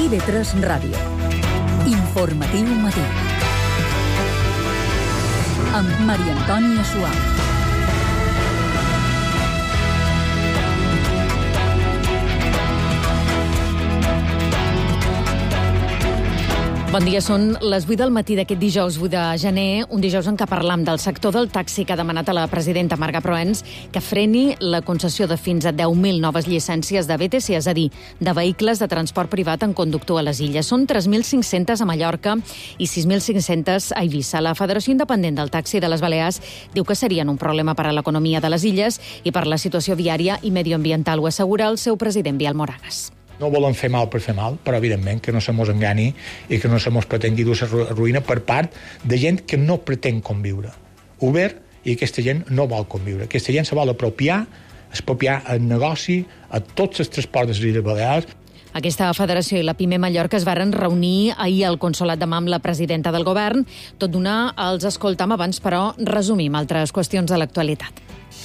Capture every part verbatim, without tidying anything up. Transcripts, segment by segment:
I V tres Ràdio. Informatiu matí. Amb Maria Antònia Suau. Bon dia, són les vuit del matí d'aquest dijous vuit de gener, un dijous en què parlam del sector del taxi que ha demanat a la presidenta Marga Proens que freni la concessió de fins a deu mil noves llicències de B T C, és a dir, de vehicles de transport privat en conductor a les illes. Són tres mil cinc-centes a Mallorca i sis mil cinc-centes a Eivissa. La Federació Independent del Taxi de les Balears diu que serien un problema per a l'economia de les illes i per la situació viària i medioambiental, ho assegura el seu president Biel Moragas. No volen fer mal per fer mal, però evidentment que no se mos engani i que no se mos pretengui dur la ruïna per part de gent que no pretén conviure. Uber i aquesta gent no vol conviure. Aquesta gent se vol apropiar, expropiar el negoci a tots els transports de les Illes Balears. Aquesta federació i la PIME Mallorca es varen reunir ahir al Consolat de Mà amb la presidenta del govern. Tot d'una els escoltam abans, però resumim altres qüestions de l'actualitat.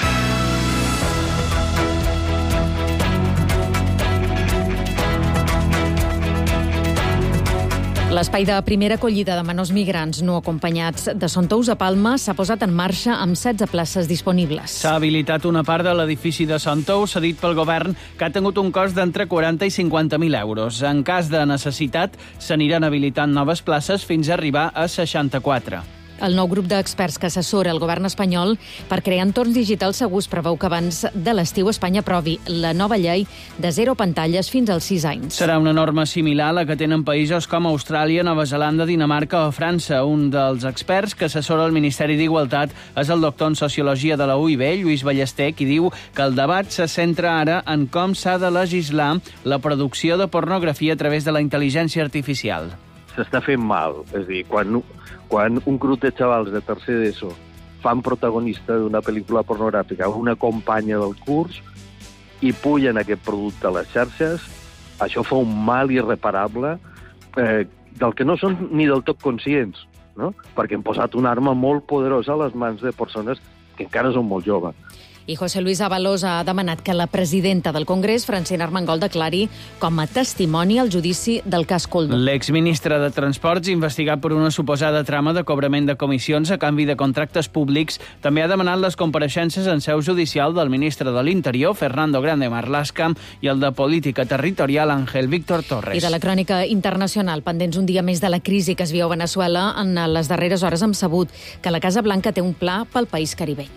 L'espai de primera acollida de menors migrants no acompanyats de Son Tous a Palma s'ha posat en marxa amb setze places disponibles. S'ha habilitat una part de l'edifici de Son Tous, cedit pel govern, que ha tingut un cost d'entre quaranta i cinquanta mil euros. En cas de necessitat, s'aniran habilitant noves places fins a arribar a seixanta-quatre. El nou grup d'experts que assessora el govern espanyol per crear entorns digitals segurs preveu que abans de l'estiu Espanya aprovi la nova llei de zero pantalles fins als sis anys. Serà una norma similar a la que tenen països com Austràlia, Nova Zelanda, Dinamarca o França. Un dels experts que assessora el Ministeri d'Igualtat és el doctor en Sociologia de la U I B, Lluís Ballester, qui diu que el debat se centra ara en com s'ha de legislar la producció de pornografia a través de la intel·ligència artificial. S'està fent mal, és a dir, quan, quan un grup de xavals de tercer d'ESO fan protagonista d'una pel·lícula pornogràfica a una companya del curs i pugen aquest producte a les xarxes, això fa un mal irreparable eh, del que no són ni del tot conscients, no? Perquè han posat una arma molt poderosa a les mans de persones que encara són molt joves. I José Luis Ábalos ha demanat que la presidenta del Congrés, Francina Armengol, declari com a testimoni el judici del cas Koldo. L'exministre de Transports, investigat per una suposada trama de cobrament de comissions a canvi de contractes públics, també ha demanat les compareixences en seu judicial del ministre de l'Interior, Fernando Grande Marlaska, i el de Política Territorial, Ángel Víctor Torres. I de la crònica internacional, pendents un dia més de la crisi que es viu a Veneçuela, en les darreres hores hem sabut que la Casa Blanca té un pla pel país caribeny.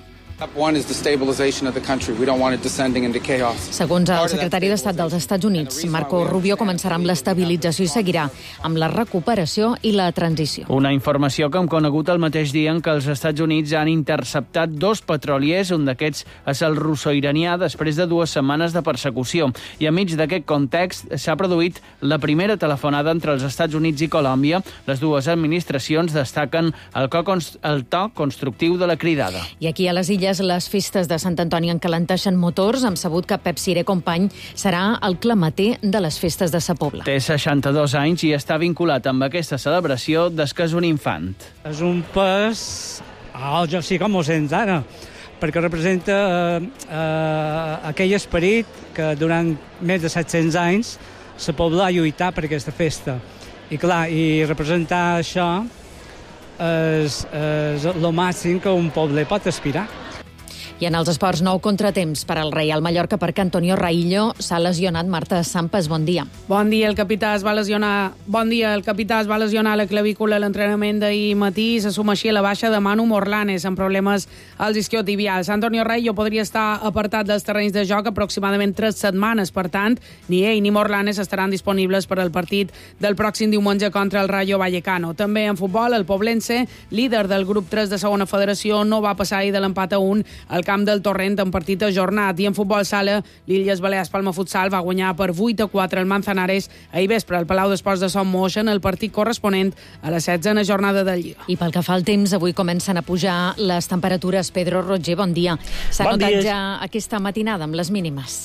Segons el secretari d'Estat dels Estats Units, Marco Rubio, començarà amb l'estabilització i seguirà amb la recuperació i la transició. Una informació que hem conegut el mateix dia en què els Estats Units han interceptat dos petroliers, un d'aquests és el russo-iranià, després de dues setmanes de persecució. I enmig d'aquest context s'ha produït la primera telefonada entre els Estats Units i Colòmbia. Les dues administracions destaquen el, co- el to constructiu de la cridada. I aquí a les illes les festes de Sant Antoni encalenteixen motors. Hem sabut que Pep Siré Company serà el clamater de les festes de Sa Pobla. Té seixanta-dos anys i està vinculat amb aquesta celebració des que és un infant. És un pes... Oh, jo sí com ho sents ara, perquè representa eh, eh, aquell esperit que durant més de set-cents anys Sa Pobla ha lluitat per aquesta festa. I clar, i representar això és, és el màxim que un poble pot aspirar. I en els esports, nou contratemps per al Reial Mallorca perquè Antonio Raillo s'ha lesionat. Marta Sampas, bon dia. Bon dia, el capità es va lesionar bon dia, el capità es va lesionar la clavícula a l'entrenament d'ahir matí i se suma així a la baixa de Manu Morlanes amb problemes als isquiotibials. Antonio Raillo podria estar apartat dels terrenys de joc aproximadament tres setmanes, per tant, ni ell ni Morlanes estaran disponibles per al partit del pròxim diumenge contra el Rayo Vallecano. També en futbol, el Poblense, líder del grup tres de segona federació, no va passar ahir de l'empat a un al camp del Torrent en partit ajornat. I en futbol sala, l'Illes Balears Palma Futsal va guanyar per vuit a quatre el Manzanares ahir vespre al Palau d'Esports de Son Moix en el partit corresponent a la setzena jornada de Lliga. I pel que fa al temps, avui comencen a pujar les temperatures. Pedro Roger, bon dia. S'ha bon notat dia. ja aquesta matinada amb les mínimes?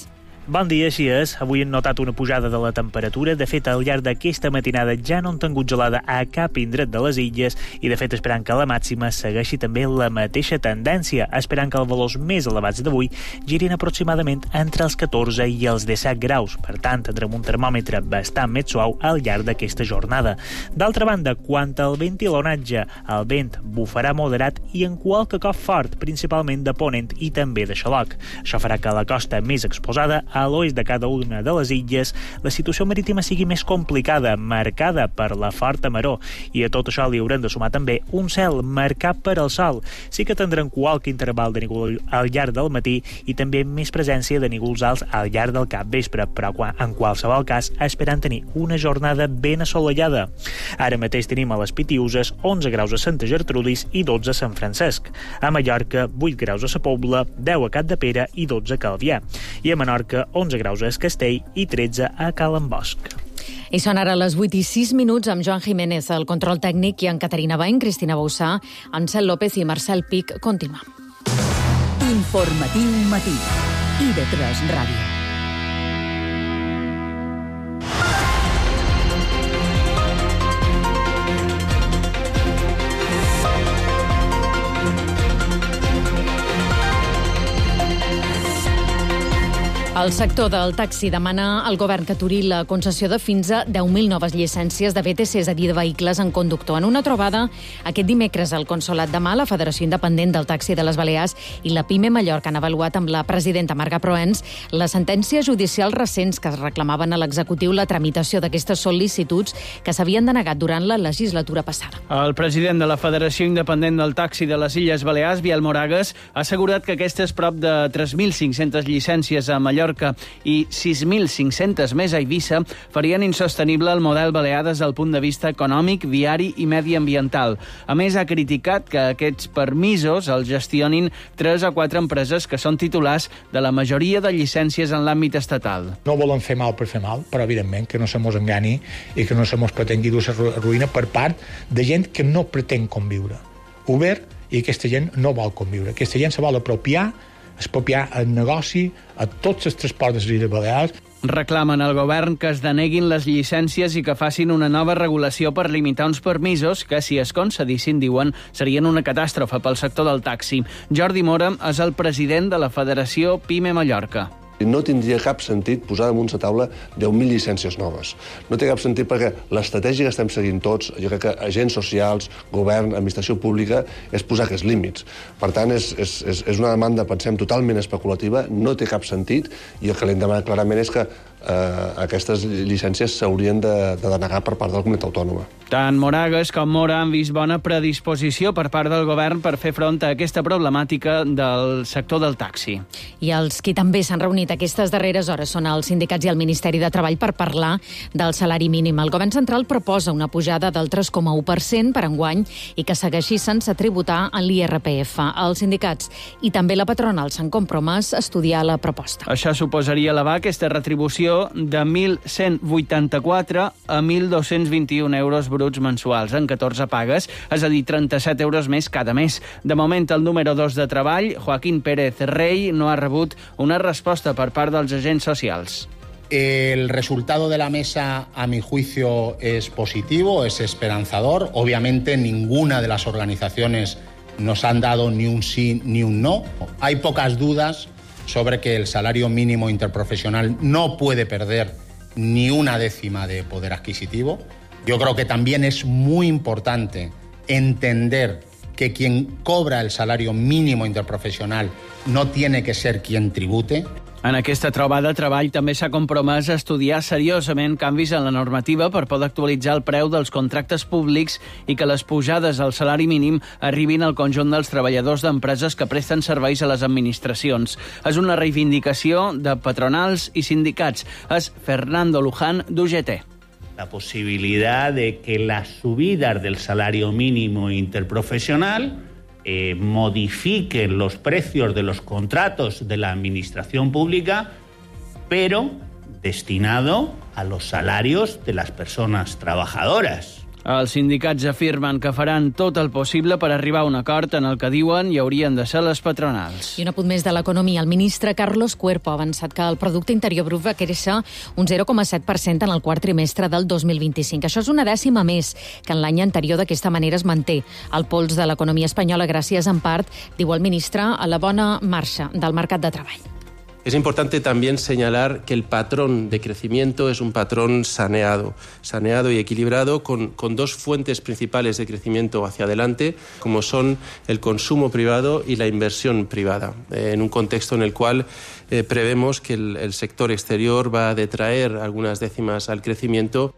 Bon dia, així és. Avui hem notat una pujada de la temperatura. De fet, al llarg d'aquesta matinada ja no han tingut gelada a cap indret de les illes i, de fet, esperant que la màxima segueixi també la mateixa tendència, esperant que els valors més elevats d'avui girin aproximadament entre els catorze i els disset graus. Per tant, tindrem un termòmetre bastant més suau al llarg d'aquesta jornada. D'altra banda, quant al vent i l'onatge, el vent bufarà moderat i en qualque cop fort, principalment de ponent i també de xaloc. Això farà que la costa més exposada, a l'oest de cada una de les illes, la situació marítima sigui més complicada, marcada per la forta maror, i a tot això li haurem de sumar també un cel marcat per al sol. Sí que tindrem qualque interval de núvol al llarg del matí i també més presència de núvols alts al llarg del capvespre, però en qualsevol cas esperant tenir una jornada ben assolellada. Ara mateix tenim a les Pitiüses onze graus a Santa Gertrudis i dotze a Sant Francesc. A Mallorca, vuit graus a Sa Pobla, deu a Capdepera i dotze a Calvià. I a Menorca, onze graus a Es Castell i tretze a Calambosc. I són ara les vuit i sis minuts amb Joan Jiménez, el control tècnic, i en Caterina Bain, Cristina Boussà, Ansel López i Marcel Pic. Continuem. Informatiu matí. I de tres Ràdio. El sector del taxi demana al govern que aturi la concessió de fins a deu mil noves llicències de B T C, és a dir, de vehicles en conductor. En una trobada aquest dimecres al Consolat de Mar, la Federació Independent del Taxi de les Balears i la PIME Mallorca han avaluat amb la presidenta Marga Proens les sentències judicials recents que reclamaven a l'executiu la tramitació d'aquestes sol·licituds que s'havien denegat durant la legislatura passada. El president de la Federació Independent del Taxi de les Illes Balears, Biel Moragues, ha assegurat que aquestes prop de tres mil cinc-centes llicències a Mallorca i sis mil cinc-centes més a Eivissa farien insostenible el model balear des del punt de vista econòmic, viari i mediambiental. A més, ha criticat que aquests permisos els gestionin tres a quatre empreses que són titulars de la majoria de llicències en l'àmbit estatal. No volen fer mal per fer mal, però evidentment que no se mos engani i que no se mos pretengui dur la ruïna per part de gent que no pretén conviure. Obert, i aquesta gent no vol conviure. Aquesta gent se vol apropiar expropiar el negoci a tots els transports de les Illes Balears. Reclamen al govern que es deneguin les llicències i que facin una nova regulació per limitar uns permisos que, si es concedissin, diuen, serien una catàstrofe pel sector del taxi. Jordi Mora és el president de la Federació PIME Mallorca. No tindria cap sentit posar damunt la taula deu mil llicències noves. No té cap sentit perquè l'estratègia que estem seguint tots, jo crec que agents socials, govern, administració pública, és posar aquests límits. Per tant, és, és, és una demanda, pensem, totalment especulativa, no té cap sentit, i el que li hem demanat clarament és que eh, aquestes llicències s'haurien de, de denegar per part de la comunitat autònoma. Tant Moragues com Mora han vist bona predisposició per part del govern per fer front a aquesta problemàtica del sector del taxi. I els qui també s'han reunit aquestes darreres hores són els sindicats i el Ministeri de Treball per parlar del salari mínim. El govern central proposa una pujada del tres coma u per cent per enguany i que segueixi sense tributar en l'I R P F. Els sindicats i també la patronal s'han compromès a estudiar la proposta. Això suposaria elevar aquesta retribució de mil cent vuitanta-quatre a mil dos-cents vint-i-un euros bruts mensuals en catorze pagues, és a dir, trenta-set euros més cada mes. De moment, el número dos de treball, Joaquín Pérez Rey, no ha rebut una resposta per part dels agents socials. El resultado de la mesa, a mi juicio, es positivo, es esperanzador. Obviamente, ninguna de las organizaciones nos han dado ni un sí ni un no. Hay pocas dudas sobre que el salario mínimo interprofesional no puede perder ni una décima de poder adquisitivo. Yo creo que también es muy importante entender que quien cobra el salario mínimo interprofesional no tiene que ser quien tribute. En aquesta trobada, Treball també s'ha compromès a estudiar seriosament canvis en la normativa per poder actualitzar el preu dels contractes públics i que les pujades al salari mínim arribin al conjunt dels treballadors d'empreses que presten serveis a les administracions. És una reivindicació de patronals i sindicats. És Fernando Luján, d'U G T. La posibilidad de que las subidas del salario mínimo interprofesional eh, modifiquen los precios de los contratos de la administración pública, pero destinado a los salarios de las personas trabajadoras. Els sindicats afirmen que faran tot el possible per arribar a un acord en el que diuen hi haurien de ser les patronals. I un apunt més de l'economia. El ministre Carlos Cuerpo ha avançat que el producte interior brut va créixer un zero coma set per cent en el quart trimestre del dos mil vint-i-cinc. Això és una dècima més que en l'any anterior. D'aquesta manera es manté el pols de l'economia espanyola gràcies, en part, diu el ministre, a la bona marxa del mercat de treball. Es importante también señalar que el patrón de crecimiento es un patrón saneado, saneado y equilibrado con, con dos fuentes principales de crecimiento hacia adelante, como son el consumo privado y la inversión privada, eh, en un contexto en el cual eh, prevemos que el, el sector exterior va a detraer algunas décimas al crecimiento.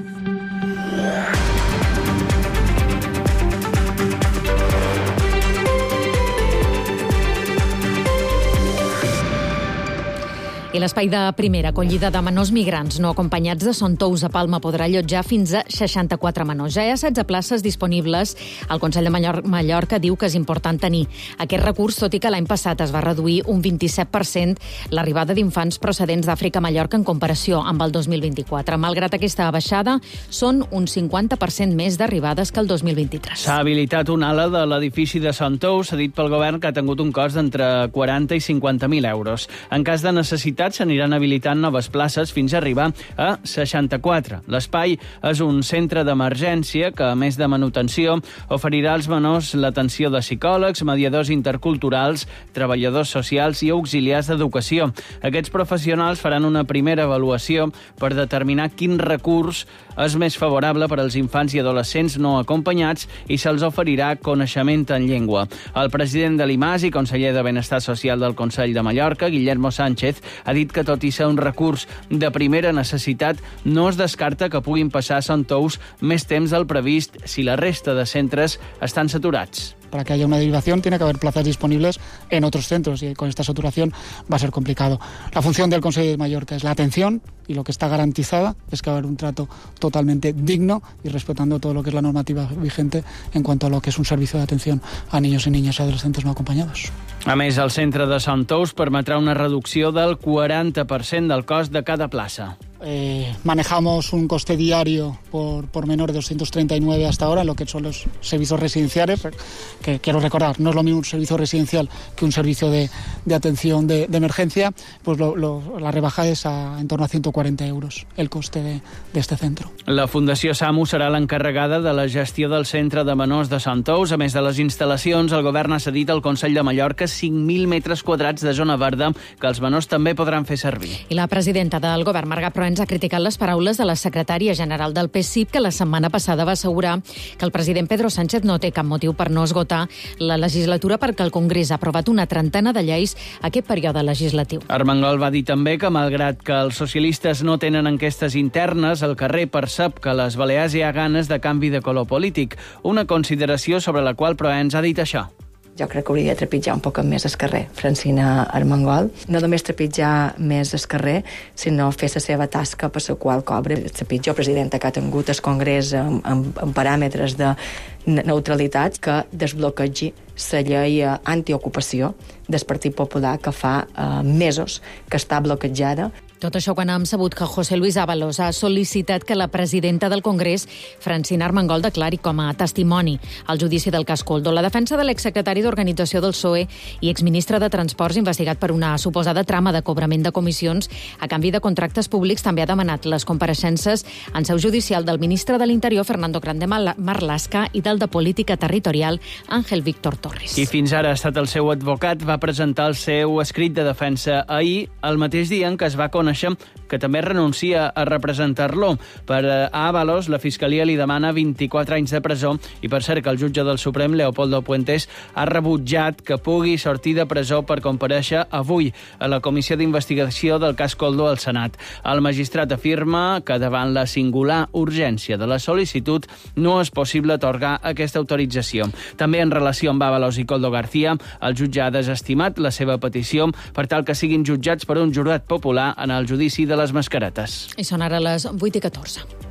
I l'espai de primera acollida de menors migrants no acompanyats de Son Tous a Palma podrà allotjar fins a seixanta-quatre menors. Ja hi ha setze places disponibles. El Consell de Mallorca diu que és important tenir aquest recurs, tot i que l'any passat es va reduir un vint-i-set per cent l'arribada d'infants procedents d'Àfrica a Mallorca en comparació amb el dos mil vint-i-quatre. Malgrat aquesta baixada, són un cinquanta per cent més d'arribades que el dos mil vint-i-tres. S'ha habilitat una ala de l'edifici de Son Tous, s'ha dit pel govern que ha tingut un cost d'entre quaranta i cinquanta mil euros. En cas de necessitat, s'aniran habilitant noves places fins a arribar a seixanta-quatre. L'espai és un centre d'emergència que, a més de manutenció, oferirà als menors l'atenció de psicòlegs, mediadors interculturals, treballadors socials i auxiliars d'educació. Aquests professionals faran una primera avaluació per determinar quin recurs és més favorable per als infants i adolescents no acompanyats i se'ls oferirà coneixement en llengua. El president de l'I M A S i conseller de Benestar Social del Consell de Mallorca, Guillermo Sánchez, ha dit que tot i ser un recurs de primera necessitat, no es descarta que puguin passar a Son Tous més temps del previst si la resta de centres estan saturats. Para que haya una derivación tiene que haber plazas disponibles en otros centros y con esta saturación va a ser complicado. La función del Consejo de Mallorca es la atención y lo que está garantizada es que va a haber un trato totalmente digno y respetando todo lo que es la normativa vigente en cuanto a lo que es un servicio de atención a niños y niñas y adolescentes no acompañados. A més, el centre de Son Tous permetrà una reducció del quaranta per cent del cost de cada plaça. Eh, manejamos un coste diario por, por menor de doscientos treinta y nueve hasta ahora en lo que son los servicios residenciales, que quiero recordar, no es lo mismo un servicio residencial que un servicio de, de atención de, de emergencia, pues lo, lo, la rebaja es a, en torno a ciento cuarenta euros el coste de, de este centro. La Fundació SAMU serà l'encarregada de la gestió del centre de menors de Son Tous. A més de les instal·lacions, el govern ha cedit al Consell de Mallorca cinc mil metres quadrats de zona verda que els menors també podran fer servir. I la presidenta del govern, Marga Proens, ha criticat les paraules de la secretària general del P S I P, que la setmana passada va assegurar que el president Pedro Sánchez no té cap motiu per no esgotar la legislatura perquè el Congrés ha aprovat una trentena de lleis aquest període legislatiu. Armengol va dir també que, malgrat que els socialistes no tenen enquestes internes, el carrer percep que a les Balears hi ha ganes de canvi de color polític, una consideració sobre la qual Proens ha dit això. Jo crec que hauria de trepitjar un poc més el carrer, Francina Armengol. No només trepitjar més el carrer, sinó fer la seva tasca per la qual cobra. La pitjor presidenta que ha tingut el Congrés amb, amb, amb paràmetres de neutralitat, que desbloquegi la llei antiocupació del Partit Popular, que fa eh, mesos que està bloquejada. Tot això quan hem sabut que José Luis Ábalos ha sol·licitat que la presidenta del Congrés, Francina Armengol, declari com a testimoni al judici del cas Koldo. La defensa de l'exsecretari d'Organització del P S O E i exministre de Transports, investigat per una suposada trama de cobrament de comissions a canvi de contractes públics, també ha demanat les compareixences en seu judicial del ministre de l'Interior, Fernando Grande Marlaska, i del de Política Territorial, Ángel Víctor Torres. I fins ara ha estat el seu advocat, va presentar el seu escrit de defensa ahir, el mateix dia en què es va conèixer que també renuncia a representar-lo. Per Ábalos, la Fiscalia li demana vint-i-quatre anys de presó i, per cert, que el jutge del Suprem, Leopoldo Puentes, ha rebutjat que pugui sortir de presó per comparèixer avui a la Comissió d'Investigació del cas Koldo al Senat. El magistrat afirma que, davant la singular urgència de la sol·licitud, no és possible atorgar aquesta autorització. També en relació amb Ábalos i Koldo García, el jutge ha desestimat la seva petició per tal que siguin jutjats per un jurat popular en el judici de les mascaretes. I són ara les vuit i catorze.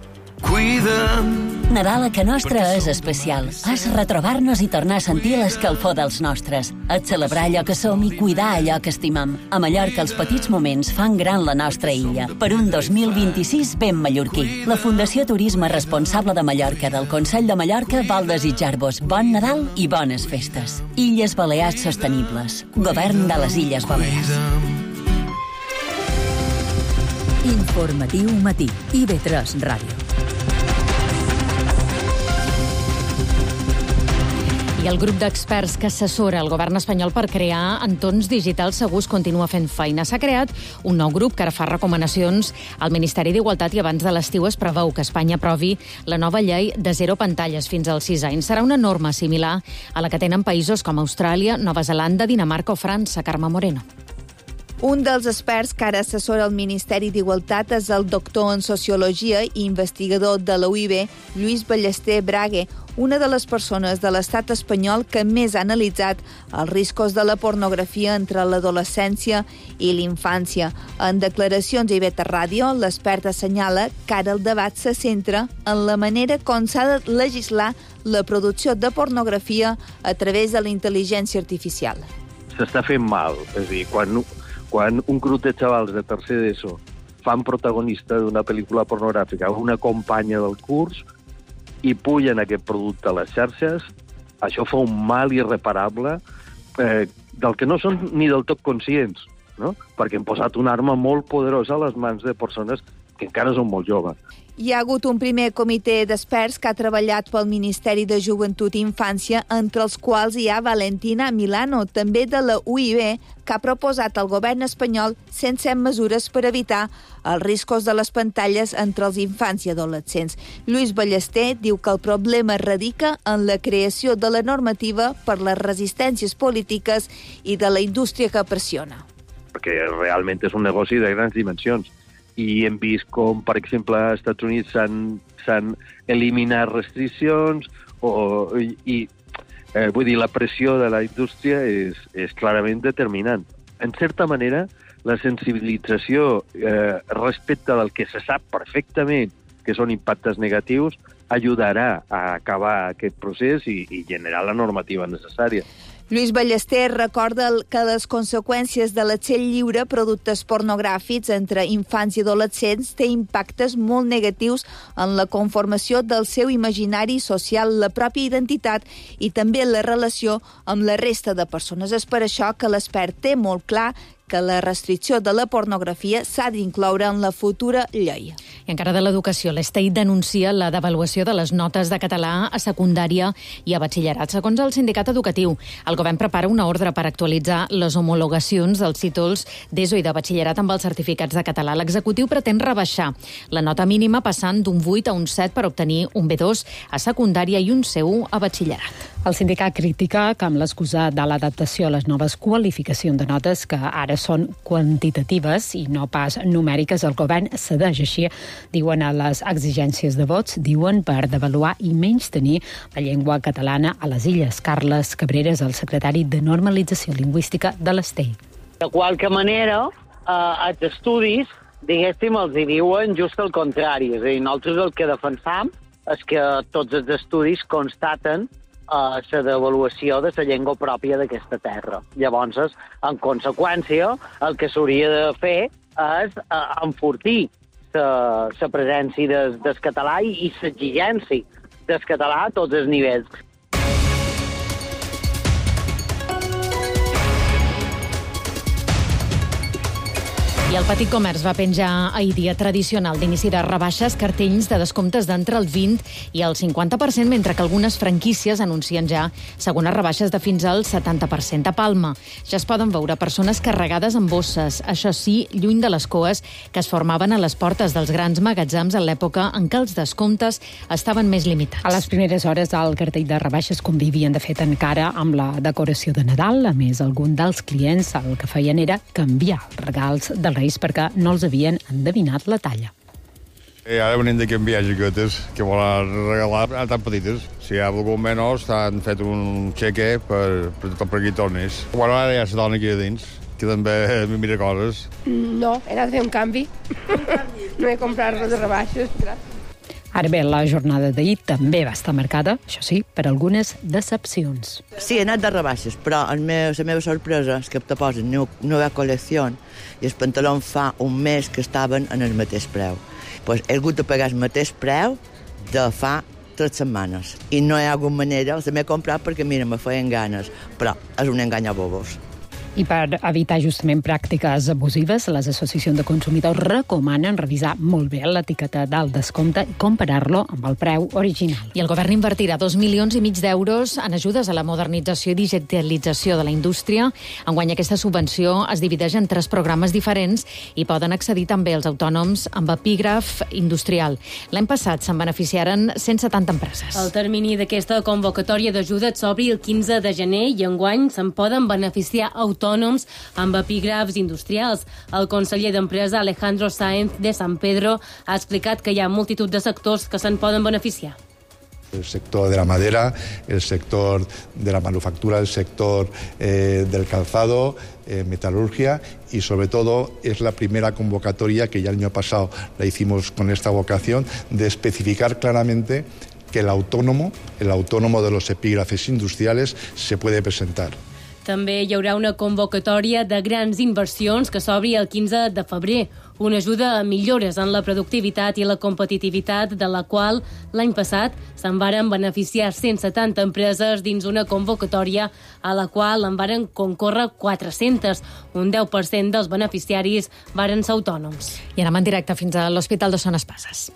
Cuida'm. Nadal a Ca Nostra és especial. És retrobar-nos i tornar a sentir l'escalfor dels nostres. És celebrar allò que som i cuidar allò que estimem. A Mallorca, els petits moments fan gran la nostra illa. Per un dos mil vint-i-sis ben mallorquí. La Fundació Turisme Responsable de Mallorca del Consell de Mallorca vol desitjar-vos bon Nadal i bones festes. Illes Balears Sostenibles. Govern de les Illes Balears. Informatiu matí. I V tres Ràdio. I el grup d'experts que assessora el govern espanyol per crear entorns digitals segurs continua fent feina. S'ha creat un nou grup que ara fa recomanacions al Ministeri d'Igualtat i abans de l'estiu es preveu que Espanya aprovi la nova llei de zero pantalles fins als sis anys. Serà una norma similar a la que tenen països com Austràlia, Nova Zelanda, Dinamarca o França. Carme Moreno. Un dels experts que ara assessora el Ministeri d'Igualtat és el doctor en Sociologia i investigador de la U I B, Lluís Ballester Brague, una de les persones de l'estat espanyol que més ha analitzat els riscos de la pornografia entre l'adolescència i l'infància. En declaracions a I V tres Ràdio, l'expert assenyala que ara el debat se centra en la manera com s'ha de legislar la producció de pornografia a través de la intel·ligència artificial. S'està fent mal, és a dir, quan... Quan un grup de xavals de tercer d'ESO fan protagonista d'una pel·lícula pornogràfica o una companya del curs i pugen aquest producte a les xarxes, això fa un mal irreparable eh, del que no són ni del tot conscients, no? Perquè hem posat una arma molt poderosa a les mans de persones que encara són molt joves. Hi ha hagut un primer comitè d'experts que ha treballat pel Ministeri de Joventut i Infància, entre els quals hi ha Valentina Milano, també de la U I B, que ha proposat al govern espanyol cent set mesures per evitar els riscos de les pantalles entre els infants i adolescents. Lluís Ballester diu que el problema radica en la creació de la normativa per les resistències polítiques i de la indústria que pressiona. Perquè realment és un negoci de grans dimensions. I hem vist com, per exemple, als Estats Units s'han eliminat restriccions o, i eh, vull dir, la pressió de la indústria és, és clarament determinant. En certa manera, la sensibilització eh, respecte del que se sap perfectament que són impactes negatius ajudarà a acabar aquest procés i, i generar la normativa necessària. Lluís Ballester recorda que les conseqüències de l'accés lliure a productes pornogràfics entre infants i adolescents té impactes molt negatius en la conformació del seu imaginari social, la pròpia identitat i també la relació amb la resta de persones. És per això que l'expert té molt clar que la restricció de la pornografia s'ha d'incloure en la futura llei. I encara de l'educació, l'Estei denuncia la devaluació de les notes de català a secundària i a batxillerat. Segons el sindicat educatiu, el govern prepara una ordre per actualitzar les homologacions dels títols d'ESO i de batxillerat amb els certificats de català. L'executiu pretén rebaixar la nota mínima passant d'un vuit a un set per obtenir un B dos a secundària i un C u a batxillerat. El sindicat critica que amb l'excusa de l'adaptació a les noves qualificacions de notes que ara són quantitatives i no pas numèriques, el govern cedeix així, diuen, a les exigències de vots, diuen, per devaluar i menys tenir la llengua catalana a les illes. Carles Cabrera és el secretari de Normalització Lingüística de l'Estei. De qualque manera, eh, els estudis, diguéssim, els hi diuen just el contrari. És a dir, nosaltres el que defensam és que tots els estudis constaten la uh, devaluació de la llengua pròpia d'aquesta terra. Llavors, en conseqüència, el que s'hauria de fer és uh, enfortir la presència del, del català i l'exigència del català a tots els nivells. I el Petit Comerç va penjar ahir, dia tradicional d'inici de rebaixes, cartells de descomptes d'entre el vint i el cinquanta per cent, mentre que algunes franquícies anuncien ja segones rebaixes de fins al setanta per cent. A Palma ja es poden veure persones carregades amb bosses, això sí, lluny de les coes que es formaven a les portes dels grans magatzems en l'època en què els descomptes estaven més limitats. A les primeres hores el cartell de rebaixes convivien, de fet, encara amb la decoració de Nadal. A més, algun dels clients el que feien era canviar els regals dels Reis perquè no els havien endevinat la talla. I ara venim d'aquí en viatge aquestes que volen regalar a tan petites. Si hi ha algun menors, t'han fet un xeque per, per, per aquí tornis. Bueno, ara hi ha la dona aquí a dins, que també mira coses. No, he anat a fer un canvi. No he comprat res de rebaixes, gràcies. Ara bé, la jornada d'ahir també va estar marcada, això sí, per algunes decepcions. Sí, he anat de rebaixes, però el meu, la meva sorpresa és que te posen nova col·lecció i els pantalons fa un mes que estaven en el mateix preu. Pues he hagut de pagar el mateix preu de fa tres setmanes. I no hi ha alguna manera, els m'he comprat perquè, mira, me feien ganes, però és un engany a bobos. I per evitar justament pràctiques abusives, les associacions de consumidors recomanen revisar molt bé l'etiqueta del descompte i comparar-lo amb el preu original. I el govern invertirà dos milions i mig d'euros en ajudes a la modernització i digitalització de la indústria. Enguany aquesta subvenció es divideix en tres programes diferents i poden accedir també els autònoms amb epígraf industrial. L'any passat se'n beneficiaren cent setanta empreses. El termini d'aquesta convocatòria d'ajuda s'obri el quinze de gener i enguany se'n poden beneficiar autònoms autònoms amb epígrafs industrials. El conseller d'Empresa, Alejandro Sáenz de San Pedro, ha explicat que hi ha multitud de sectors que se'n poden beneficiar. El sector de la madera, el sector de la manufactura, el sector eh, del calzado, eh, metalurgia y sobre todo es la primera convocatoria que ya el año pasado la hicimos con esta vocación de especificar claramente que el autónomo, el autónomo de los epígrafes industriales se puede presentar. També hi haurà una convocatòria de grans inversions que s'obri el quinze de febrer, una ajuda a millores en la productivitat i la competitivitat, de la qual l'any passat se'n varen beneficiar cent setanta empreses dins una convocatòria a la qual en varen concórrer quatre-centes. Un deu per cent dels beneficiaris varen ser autònoms. I anem en directe fins a l'Hospital de Son Espases.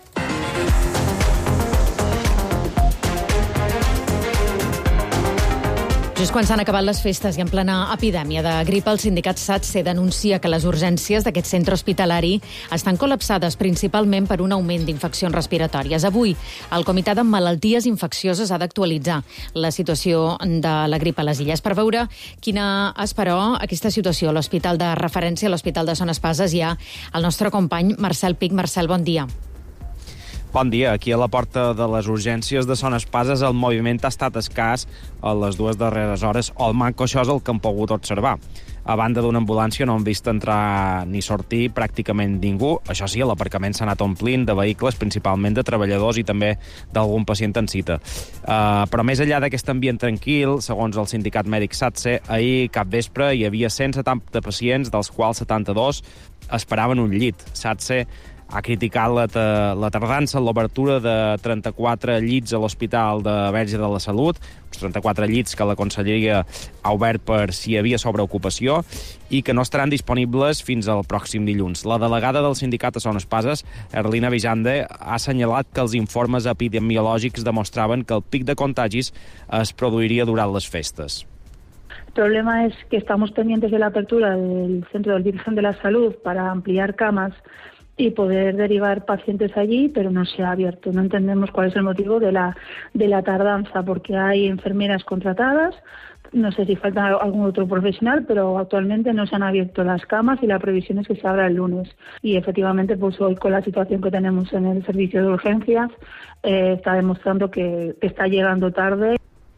Just quan s'han acabat les festes i en plena epidèmia de grip, el sindicat SATSE denuncia que les urgències d'aquest centre hospitalari estan col·lapsades principalment per un augment d'infeccions respiratòries. Avui, el Comitè de Malalties Infeccioses ha d'actualitzar la situació de la grip a les Illes. Per veure quina és, però, aquesta situació a l'hospital de referència, a l'Hospital de Son Espases, hi ha el nostre company Marcel Pic. Marcel, bon dia. Bon dia. Aquí a la porta de les urgències de Son Espases el moviment ha estat escàs a les dues darreres hores, o manco això és el que hem pogut observar. A banda d'una ambulància no hem vist entrar ni sortir pràcticament ningú. Això sí, l'aparcament s'ha anat omplint de vehicles, principalment de treballadors i també d'algun pacient en cita. Uh, però més enllà d'aquest ambient tranquil, segons el sindicat mèdic SATSE, ahir cap vespre hi havia cent setanta pacients, dels quals setanta-dos esperaven un llit. SATSE ha criticat la, la tardança en l'obertura de trenta-quatre llits a l'Hospital de Verge de la Salut, uns trenta-quatre llits que la Conselleria ha obert per si hi havia sobreocupació i que no estaran disponibles fins al pròxim dilluns. La delegada del sindicat a Son Espases, Erlina Vijande, ha assenyalat que els informes epidemiològics demostraven que el pic de contagis es produiria durant les festes. El problema es que estamos pendientes de la apertura del Centro de Virgen de la Salud para ampliar camas y poder derivar pacientes allí, pero no se ha abierto. No entendemos cuál es el motivo de la, de la tardanza, porque hay enfermeras contratadas, no sé si falta algún otro profesional, pero actualmente no se han abierto las camas y la previsión es que se abra el lunes. Y efectivamente, pues hoy con la situación que tenemos en el servicio de urgencias, eh, está demostrando que, que está llegando tarde.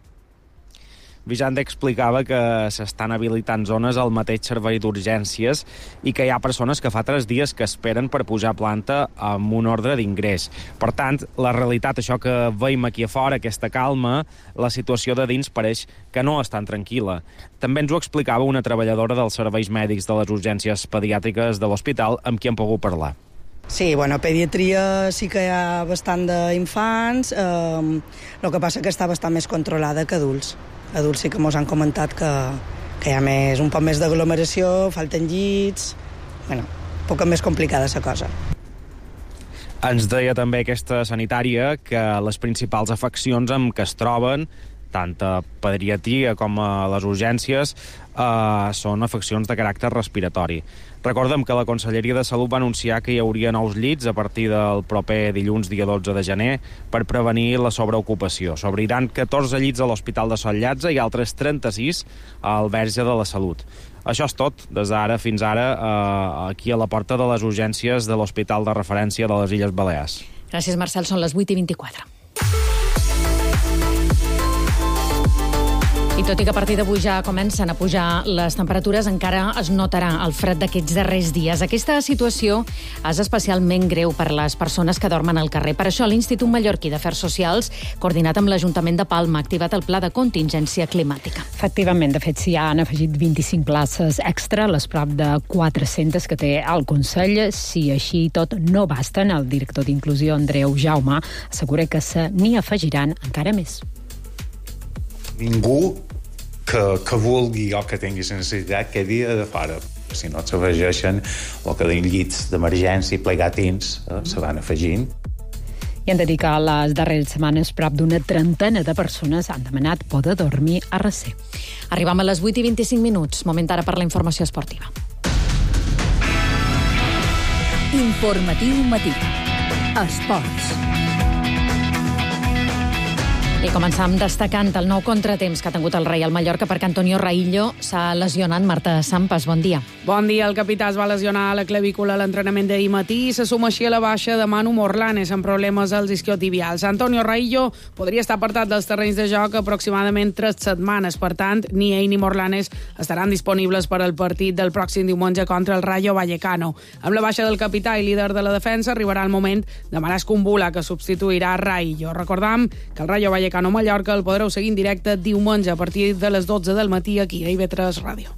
Vijande explicava que s'estan habilitant zones al mateix servei d'urgències i que hi ha persones que fa tres dies que esperen per pujar a planta amb un ordre d'ingrés. Per tant, la realitat, això que veiem aquí a fora, aquesta calma, la situació de dins pareix que no és tan tranquil·la. També ens ho explicava una treballadora dels serveis mèdics de les urgències pediàtriques de l'hospital amb qui hem pogut parlar. Sí, bueno, a pediatria sí que hi ha bastant d'infants, eh, el que passa que està bastant més controlada que adults. Adults sí que mos han comentat que, que hi ha més, un poc més d'aglomeració, falten llits, bueno, un poc més complicada la cosa. Ens deia també aquesta sanitària que les principals afeccions amb què es troben, tant a pediatria com a les urgències, eh, són afeccions de caràcter respiratori. Recordem que la Conselleria de Salut va anunciar que hi hauria nous llits a partir del proper dilluns, dia dotze de gener, per prevenir la sobreocupació. S'obriran catorze llits a l'Hospital de Son Llatze i altres trenta-sis al Verge de la Salut. Això és tot, des d'ara fins ara, eh, aquí a la porta de les urgències de l'Hospital de Referència de les Illes Balears. Gràcies, Marcel. Són les vuit i vint-i-quatre. I tot i que a partir d'avui ja comencen a pujar les temperatures, encara es notarà el fred d'aquests darrers dies. Aquesta situació és especialment greu per a les persones que dormen al carrer. Per això l'Institut Mallorquí d'Afers Socials, coordinat amb l'Ajuntament de Palma, ha activat el pla de contingència climàtica. Efectivament, de fet, s'hi han afegit vint-i-cinc places extra, les prop de quatre-centes que té el Consell. Si així tot no basten, el director d'Inclusió, Andreu Jaume, assegura que se n'hi afegiran encara més. Ningú que, que vulgui o que tingui necessitat quedi de fora. Si no s'afegeixen el que deien llits d'emergència i plegatins, eh, se van afegint. I han de dir que a les darreres setmanes prop d'una trentena de persones han demanat poder dormir a recer. Arribam a les vuit i vint-i-cinc minuts. Moment ara per la informació esportiva. Informatiu matí. Esports. I començam destacant el nou contratemps que ha tingut el Reial Mallorca perquè Antonio Raillo s'ha lesionat. Marta Sampas, bon dia. Bon dia. El capità es va lesionar a la clavícula a l'entrenament d'ahir matí i se suma així a la baixa de Manu Morlanes amb problemes als isquiotibials. Antonio Raillo podria estar apartat dels terrenys de joc aproximadament tres setmanes. Per tant, ni ell ni Morlanes estaran disponibles per al partit del pròxim diumenge contra el Rayo Vallecano. Amb la baixa del capità i líder de la defensa arribarà el moment de Manás Kumbula, que substituirà Raillo. Recordam que el Rayo Vallecano Cano Mallorca el podreu seguir en directe diumenge a partir de les dotze del matí aquí a I V tres Ràdio.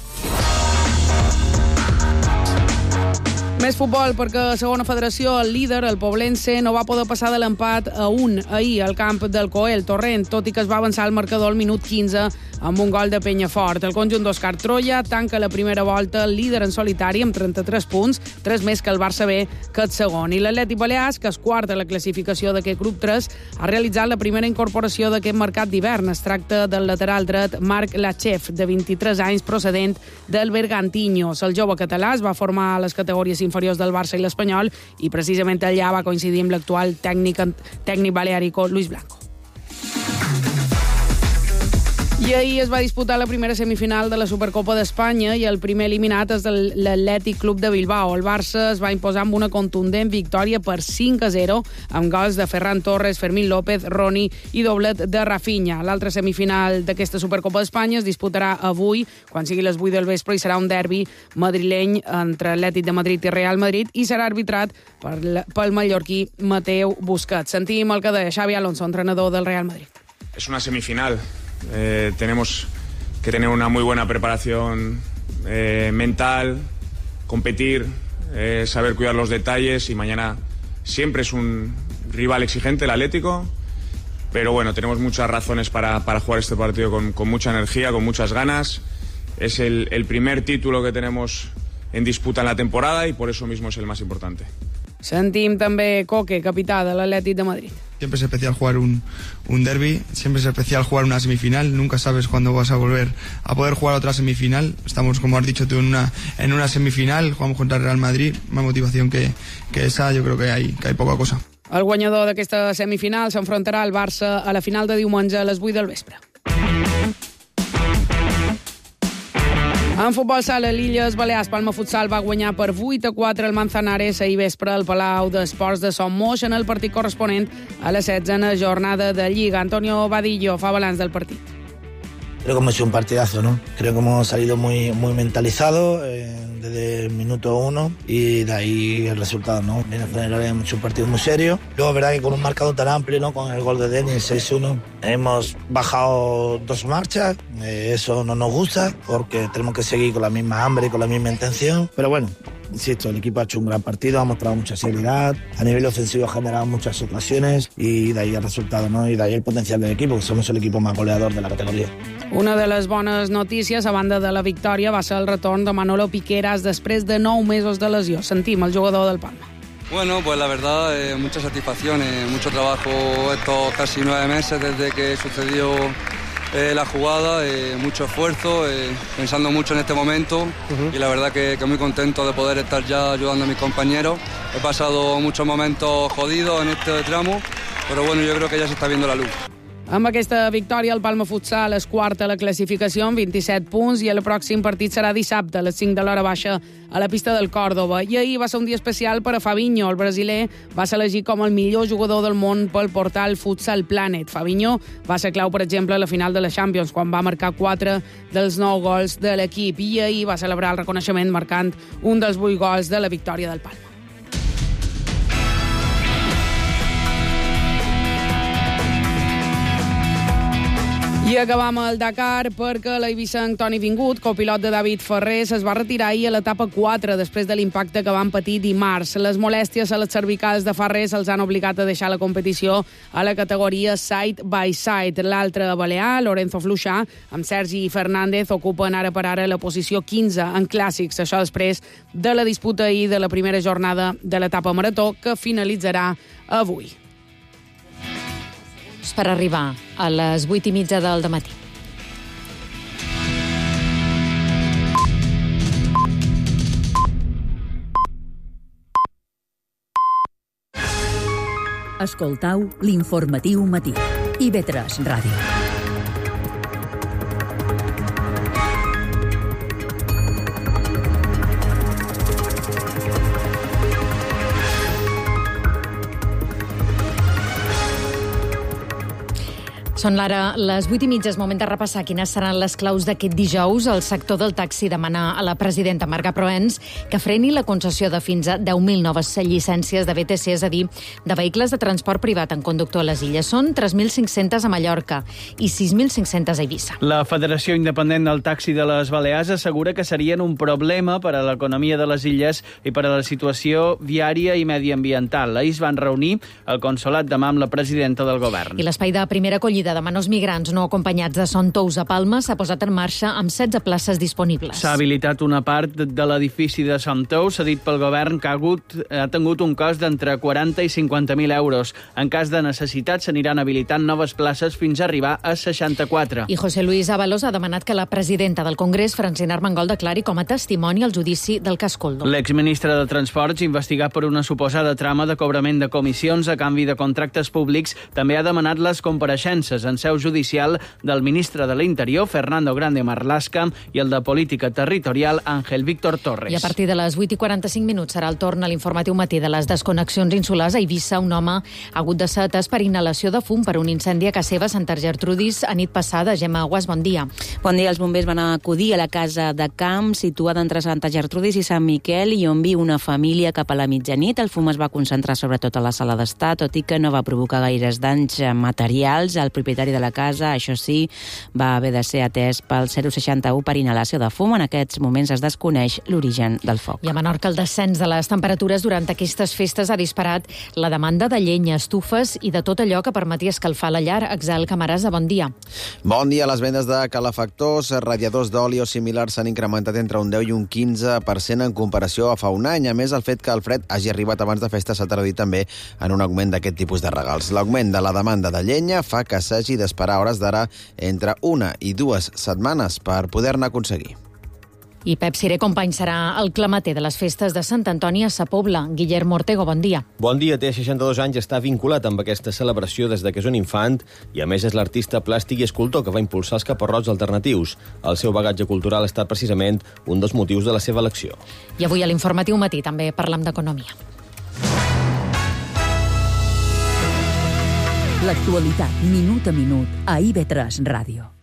Més futbol, perquè a segona federació el líder, el Poblense, no va poder passar de l'empat a un ahir al camp del Coel Torrent, tot i que es va avançar el marcador al minut quinze amb un gol de Penyafort. El conjunt d'Òscar Troia tanca la primera volta el líder en solitari amb trenta-tres punts, tres més que el Barça B, que el segon. I l'Atlètic Balears, que és quart a la classificació d'aquest grup tres, ha realitzat la primera incorporació d'aquest mercat d'hivern. Es tracta del lateral dret Marc Lachef, de vint-i-tres anys, procedent del Bergantiños. El jove català es va formar a les categories inferiors del Barça i l'Espanyol i precisament allà va coincidir amb l'actual tècnic, tècnic balearico Luis Blanco. I ahir es va disputar la primera semifinal de la Supercopa d'Espanya i el primer eliminat és l'Atlètic Club de Bilbao. El Barça es va imposar amb una contundent victòria per cinc a zero amb gols de Ferran Torres, Fermín López, Roni i doblet de Rafinha. L'altra semifinal d'aquesta Supercopa d'Espanya es disputarà avui, quan sigui les vuit del vespre, i serà un derbi madrileny entre Atlètic de Madrid i Real Madrid i serà arbitrat pel mallorquí Mateu Busquets. Sentim el que deia Xavi Alonso, entrenador del Real Madrid. Es una semifinal. Eh, tenemos que tener una muy buena preparación eh, mental, competir, eh, saber cuidar los detalles y mañana siempre es un rival exigente el Atlético, pero bueno, tenemos muchas razones para, para jugar este partido con, con mucha energía, con muchas ganas. Es el, el primer título que tenemos en disputa en la temporada y por eso mismo es el más importante. Sentim també Coque, capità de l'Atlètic de Madrid. Siempre es especial jugar un, un derbi, siempre es especial jugar una semifinal, nunca sabes cuándo vas a volver a poder jugar otra semifinal. Estamos, como has dicho tú, en una, en una semifinal, jugamos contra el Real Madrid, más motivación que, que esa, yo creo que hay, que hay poca cosa. El guanyador d'aquesta semifinal s'enfrontarà al Barça a la final de diumenge a les vuit del vespre. En futbol sala, l'Illes Balears Palma Futsal va guanyar per vuit a quatre el Manzanares ahir vespre al Palau d'Esports de Son Moix en el partit corresponent a la setzena jornada de Lliga. Antonio Vadillo fa balanç del partit. Creo que hemos hecho un partidazo, ¿no? Creo que hemos salido muy, muy mentalizados eh, desde el minuto uno y de ahí el resultado, ¿no? En general hemos hecho un partido muy serio. Luego, verdad que con un marcador tan amplio, ¿no? Con el gol de Denis, seis uno, hemos bajado dos marchas. Eh, eso no nos gusta porque tenemos que seguir con la misma hambre y con la misma intención. Pero bueno, insisto, el equipo ha hecho un gran partido, ha mostrado mucha seriedad. A nivel ofensivo ha generado muchas ocasiones y de ahí el resultado, ¿no? Y de ahí el potencial del equipo, que somos el equipo más goleador de la categoría. Una de les bones notícies, a banda de la victòria, va ser el retorn de Manolo Piqueras després de nou mesos de lesió. Sentim el jugador del Palma. Bueno, pues la verdad, eh, mucha satisfacción, eh, mucho trabajo estos casi nueve meses desde que sucedió eh, la jugada, eh, mucho esfuerzo, eh, pensando mucho en este momento uh-huh. y la verdad que, que muy contento de poder estar ya ayudando a mis compañeros. He pasado muchos momentos jodidos en este tramo, pero bueno, yo creo que ya se está viendo la luz. Amb aquesta victòria, el Palma Futsal és quart a la classificació amb vint-i-set punts i el pròxim partit serà dissabte a les cinc de l'hora baixa a la pista del Còrdova. I ahir va ser un dia especial per a Fabinho. El brasiler va ser elegit com el millor jugador del món pel portal Futsal Planet. Fabinho va ser clau, per exemple, a la final de la Champions, quan va marcar quatre dels nou gols de l'equip. I ahir va celebrar el reconeixement marcant un dels vuit gols de la victòria del Palma. I acabam el Dakar perquè l'eivissenc Toni Vingut, copilot de David Ferrés, es va retirar ahir a l'etapa quatre després de l'impacte que van patir dimarts. Les molèsties a les cervicals de Ferrés els han obligat a deixar la competició a la categoria side by side. L'altre balear, Lorenzo Fluixà, amb Sergi Fernández, ocupen ara per ara la posició quinze en clàssics. Això després de la disputa ahir de la primera jornada de l'etapa marató, que finalitzarà avui. Per arribar a les vuit i mitja del dematí. Escoltau l'informatiu matí. I ve tres Ràdio. Són ara les vuit i mitja, és moment de repassar quines seran les claus d'aquest dijous. El sector del taxi demana a la presidenta Marga Proens que freni la concessió de fins a deu mil noves llicències de B T C, és a dir, de vehicles de transport privat en conductor a les illes. Són tres mil cinc-centes a Mallorca i sis mil cinc-centes a Eivissa. La Federació Independent del Taxi de les Balears assegura que serien un problema per a l'economia de les illes i per a la situació viària i mediambiental. Ahir es van reunir al Consolat demà amb la presidenta del govern. I l'espai de primera acollida de menors migrants no acompanyats de Son Tous a Palma s'ha posat en marxa amb setze places disponibles. S'ha habilitat una part de l'edifici de Son Tous, s'ha dit pel govern que ha, hagut, ha tingut un cost d'entre quaranta i cinquanta mil euros. En cas de necessitat s'aniran habilitant noves places fins a arribar a seixanta-quatre. I José Luis Ábalos ha demanat que la presidenta del Congrés, Francina Armengol, declari com a testimoni el judici del cas Coldo. L'exministre de Transports, investigat per una suposada trama de cobrament de comissions a canvi de contractes públics, també ha demanat les compareixences en seu judicial del ministre de l'Interior, Fernando Grande Marlaska, i el de Política Territorial, Ángel Víctor Torres. I a partir de les vuit i quaranta-cinc minuts serà el torn a l'informatiu matí de les desconnexions insulars. A Eivissa, un home ha hagut de ser atès per inhalació de fum per un incendi a casa seva a Santa Gertrudis a nit passada. Gemma Aguas, bon dia. Bon dia. Els bombers van acudir a la casa de camp situada entre Santa Gertrudis i Sant Miquel i on viu una família cap a la mitjanit. El fum es va concentrar sobretot a la sala d'estar, tot i que no va provocar gaires danys materials. El propietari de la casa, això sí, va haver de ser atès pel zero seixanta u per inhalació de fum. En aquests moments es desconeix l'origen del foc. I a Menorca el descens de les temperatures durant aquestes festes ha disparat la demanda de llenya, estufes i de tot allò que permetia escalfar la llar. Exal Camarasa, bon dia. Bon dia. Les vendes de calefactors, radiadors d'oli o similars s'han incrementat entre un deu i un quinze per cent en comparació a fa un any. A més, el fet que el fred hagi arribat abans de festa s'ha traduït també en un augment d'aquest tipus de regals. L'augment de la demanda de llenya fa que s'hagi d'esperar a hores d'ara entre una i dues setmanes per poder-ne aconseguir. I Pep Siré, company, serà el clamater de les festes de Sant Antoni a Sa Pobla. Guillermo Ortego, bon dia. Bon dia. Té seixanta-dos anys, està vinculat amb aquesta celebració des de que és un infant i, a més, és l'artista plàstic i escultor que va impulsar els caparrots alternatius. El seu bagatge cultural ha estat precisament un dels motius de la seva elecció. I avui a l'informatiu matí també parlam d'economia. L'actualitat, minut a minut, a I V tres Ràdio.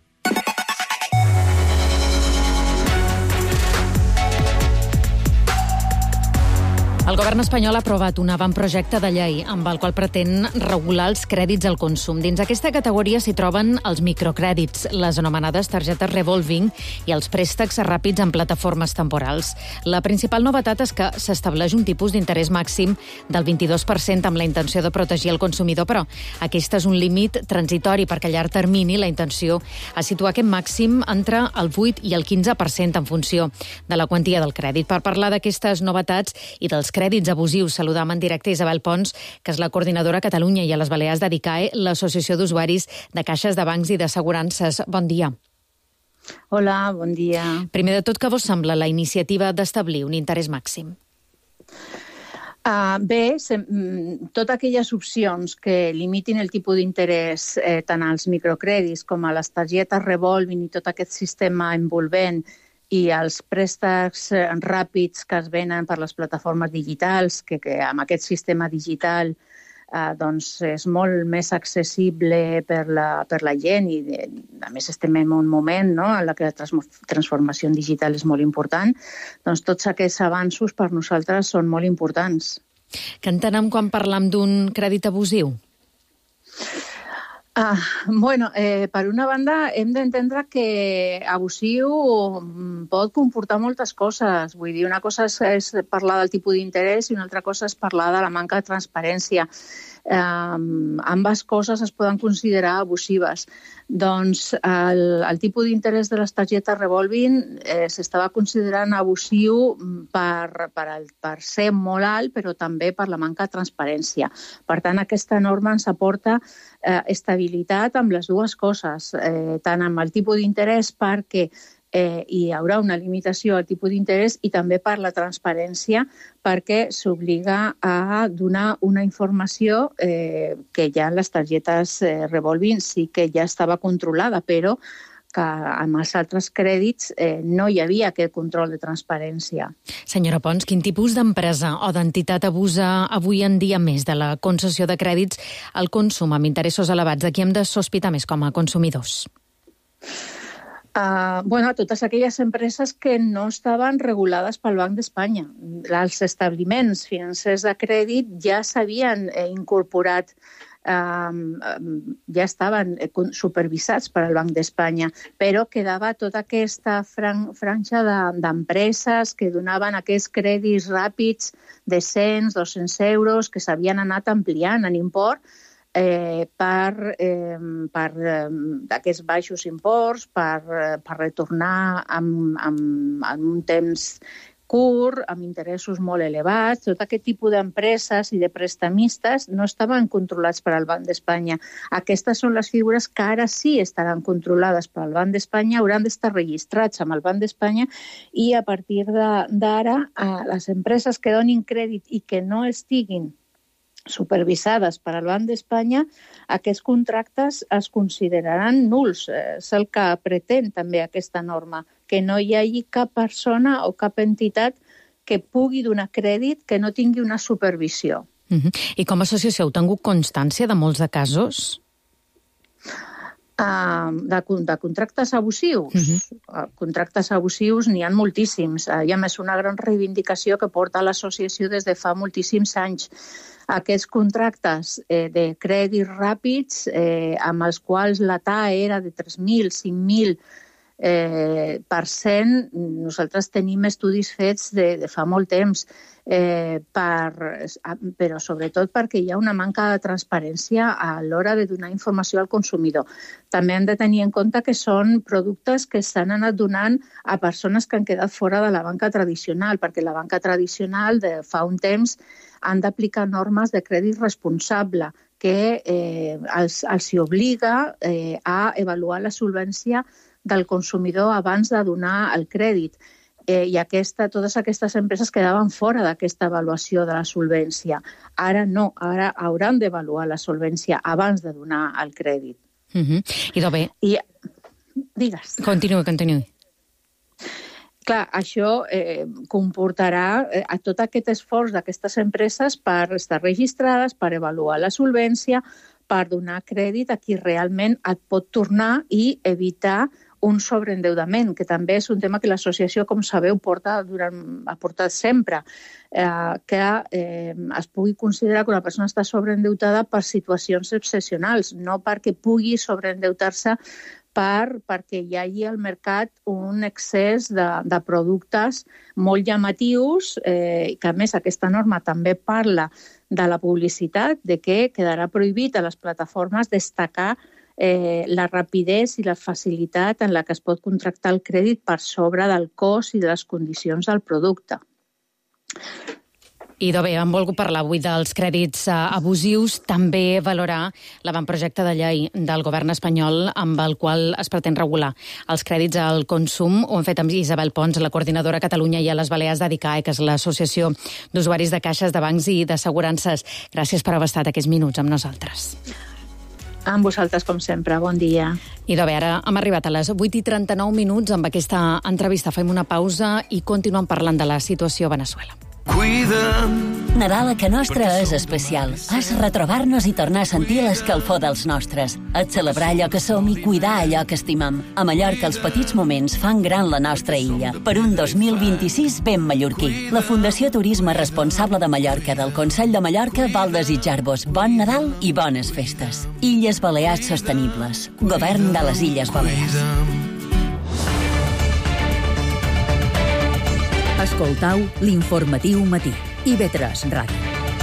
El govern espanyol ha aprovat un avantprojecte de llei amb el qual pretén regular els crèdits al consum. Dins aquesta categoria s'hi troben els microcrèdits, les anomenades targetes revolving i els préstecs ràpids en plataformes temporals. La principal novetat és que s'estableix un tipus d'interès màxim del vint-i-dos per cent amb la intenció de protegir el consumidor, però aquest és un límit transitori perquè a llarg termini la intenció és situar aquest màxim entre el vuit i el quinze per cent en funció de la quantia del crèdit. Per parlar d'aquestes novetats i dels crèdits abusius, saludam en directe Isabel Pons, que és la coordinadora a Catalunya i a les Balears de DICAE, l'Associació d'Usuaris de Caixes de Bancs i d'Assegurances. Bon dia. Hola, bon dia. Primer de tot, què vos sembla la iniciativa d'establir un interès màxim? Uh, bé, se, totes aquelles opcions que limitin el tipus d'interès eh, tant als microcrèdits com a les targetes revolving i tot aquest sistema envolvent i els préstecs eh, ràpids que es venen per les plataformes digitals, que, que amb aquest sistema digital eh, doncs és molt més accessible per la, per la gent i de, a més estem en un moment, no?, en què la trans- transformació digital és molt important, doncs tots aquests avanços per nosaltres són molt importants. Què entenem quan parlam d'un crèdit abusiu? Ah, bueno, eh, per una banda hem d'entendre que abusiu pot comportar moltes coses. Vull dir, una cosa és, és parlar del tipus d'interès i una altra cosa és parlar de la manca de transparència. Um, ambas coses es poden considerar abusives. Doncs el, el tipus d'interès de les targetes revolving eh, s'estava considerant abusiu per, per, el, per ser molt alt, però també per la manca de transparència. Per tant, aquesta norma ens aporta eh, estabilitat amb les dues coses, eh, tant amb el tipus d'interès perquè Eh, hi haurà una limitació al tipus d'interès i també per la transparència perquè s'obliga a donar una informació eh, que ja en les targetes eh, revolving sí que ja estava controlada, però que amb els altres crèdits eh, no hi havia aquest control de transparència. Senyora Pons, quin tipus d'empresa o d'entitat abusa avui en dia més de la concessió de crèdits al consum amb interessos elevats? A qui hem de sospitar més com a consumidors? Uh, bueno, totes aquelles empreses que no estaven regulades pel Banc d'Espanya. Els establiments financers de crèdit ja s'havien eh, incorporat, eh, ja estaven eh, supervisats per al Banc d'Espanya, però quedava tota aquesta fran franja d'empreses de, que donaven aquests crèdits ràpids de cent, dos-cents euros que s'havien anat ampliant en import, Eh, per, eh, per eh, aquests baixos imports, per, eh, per retornar amb, amb, amb un temps curt, amb interessos molt elevats. Tot aquest tipus d'empreses i de prestamistes no estaven controlats per al Banc d'Espanya. Aquestes són les figures que ara sí estaran controlades per al Banc d'Espanya, hauran d'estar registrats amb el Banc d'Espanya i a partir d'ara les empreses que donin crèdit i que no estiguin supervisades per al Banc d'Espanya, aquests contractes es consideraran nuls. És el que pretén també aquesta norma, que no hi hagi cap persona o cap entitat que pugui donar crèdit que no tingui una supervisió. Uh-huh. I com a associació heu tingut constància de molts de casos? Uh, de, de contractes abusius. Uh-huh. Uh, contractes abusius n'hi ha moltíssims. Uh, I a més una gran reivindicació que porta l'associació des de fa moltíssims anys. Aquests contractes eh, de crèdits ràpids, eh, amb els quals la T A era de tres mil, cinc mil eh, per cent, nosaltres tenim estudis fets de, de fa molt temps, eh, per, però sobretot perquè hi ha una manca de transparència a l'hora de donar informació al consumidor. També hem de tenir en compte que són productes que s'han anat donant a persones que han quedat fora de la banca tradicional, perquè la banca tradicional de fa un temps han d'aplicar normes de crèdit responsable que eh, els, els hi obliga eh, a avaluar la solvència del consumidor abans de donar el crèdit. Eh, I aquesta, totes aquestes empreses quedaven fora d'aquesta avaluació de la solvència. Ara no, ara hauran d'avaluar la solvència abans de donar el crèdit. Uh-huh. I doncs bé... I, digues. Continuï, continuï. Clar, això eh, comportarà eh, a tot aquest esforç d'aquestes empreses per estar registrades, per avaluar la solvència, per donar crèdit a qui realment et pot tornar i evitar un sobreendeudament, que també és un tema que l'associació, com sabeu, porta durant, ha portat sempre, eh, que eh, es pugui considerar que una persona està sobreendeutada per situacions excepcionals, no perquè pugui sobreendeutar-se per, perquè hi hagi al mercat un excés de, de productes molt llamatius, eh, que a més aquesta norma també parla de la publicitat, de que quedarà prohibit a les plataformes destacar eh, la rapidesa i la facilitat en la que es pot contractar el crèdit per sobre del cost i de les condicions del producte. Idò, bé, hem volgut parlar avui dels crèdits abusius, també valorar l'avantprojecte de llei del govern espanyol amb el qual es pretén regular els crèdits al consum. Ho hem fet amb Isabel Pons, la coordinadora a Catalunya i a les Balears d'A D I C A E, que és l'Associació d'Usuaris de Caixes de Bancs i d'Assegurances. Gràcies per haver estat aquests minuts amb nosaltres. Amb vosaltres, com sempre. Bon dia. Idò, bé, ara hem arribat a les vuit i trenta-nou minuts amb aquesta entrevista. Fem una pausa i continuem parlant de la situació a Veneçuela. Nadal a Ca Nostra és especial. És retrobar-nos i tornar a sentir l'escalfor dels nostres. És celebrar allò que som i cuidar allò que estimem. A Mallorca, els petits moments fan gran la nostra illa. Per un dos mil vint-i-sis ben mallorquí. La Fundació Turisme Responsable de Mallorca del Consell de Mallorca vol desitjar-vos bon Nadal i bones festes. Illes Balears Sostenibles. Govern de les Illes Balears. Escoltau l'informatiu matí. I ve tres Ràdio.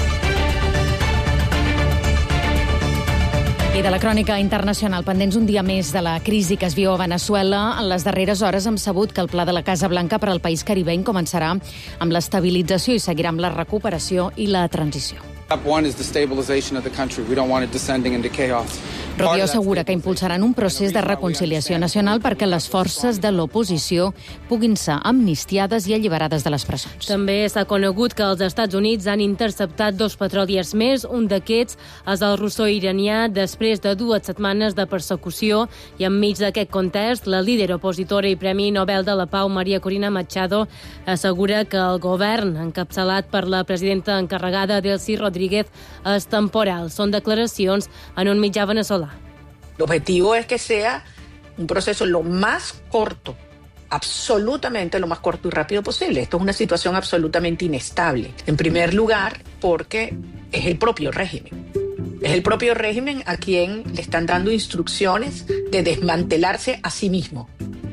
I de la crònica internacional, pendents un dia més de la crisi que es viu a Veneçuela, en les darreres hores hem sabut que el pla de la Casa Blanca per al país caribeny començarà amb l'estabilització i seguirà amb la recuperació i la transició. Rubio assegura que impulsaran un procés de reconciliació nacional perquè les forces de l'oposició puguin ser amnistiades i alliberades de les presons. També s'ha conegut que els Estats Units han interceptat dos petroliers més. Un d'aquests és el russo iranià després de dues setmanes de persecució i enmig d'aquest context, la líder opositora i Premi Nobel de la Pau, Maria Corina Machado, assegura que el govern, encapçalat per la presidenta encarregada Delcy Rodríguez, és temporal. Són declaracions en un mitjà veneçolà. El objetivo es que sea un proceso lo más corto, absolutamente lo más corto y rápido posible. Esto es una situación absolutamente inestable. En primer lugar, porque es el propio régimen. Es el propio régimen a quien le están dando instrucciones de desmantelarse a sí mismo.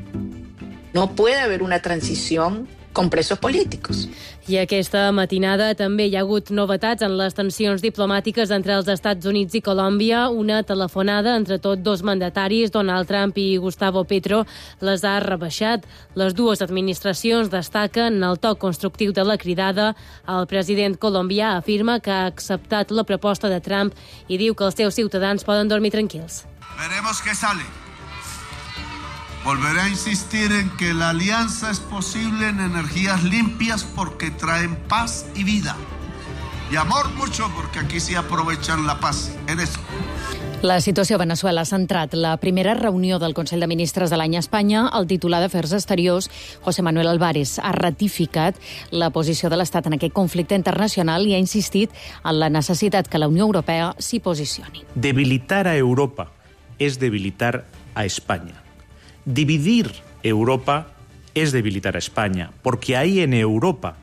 No puede haber una transición con presos políticos. I aquesta matinada també hi ha hagut novetats en les tensions diplomàtiques entre els Estats Units i Colòmbia. Una telefonada entre tots dos mandataris, Donald Trump i Gustavo Petro, les ha rebaixat. Les dues administracions destaquen el to constructiu de la cridada. El president colombià afirma que ha acceptat la proposta de Trump i diu que els seus ciutadans poden dormir tranquils. Veremos qué sale. Volveré a insistir en que la alianza es posible en energías limpias porque traen paz y vida. Y amor mucho porque aquí sí aprovechan la paz. En eso. La situació a Veneçuela ha centrat la primera reunió del Consell de Ministres de l'any a Espanya. El titular d'Afers Exteriors, José Manuel Álvarez, ha ratificat la posició de l'Estat en aquest conflicte internacional i ha insistit en la necessitat que la Unió Europea s'hi posicioni. Debilitar a Europa és debilitar a Espanya. Dividir Europa es debilitar a España, porque ahí en Europa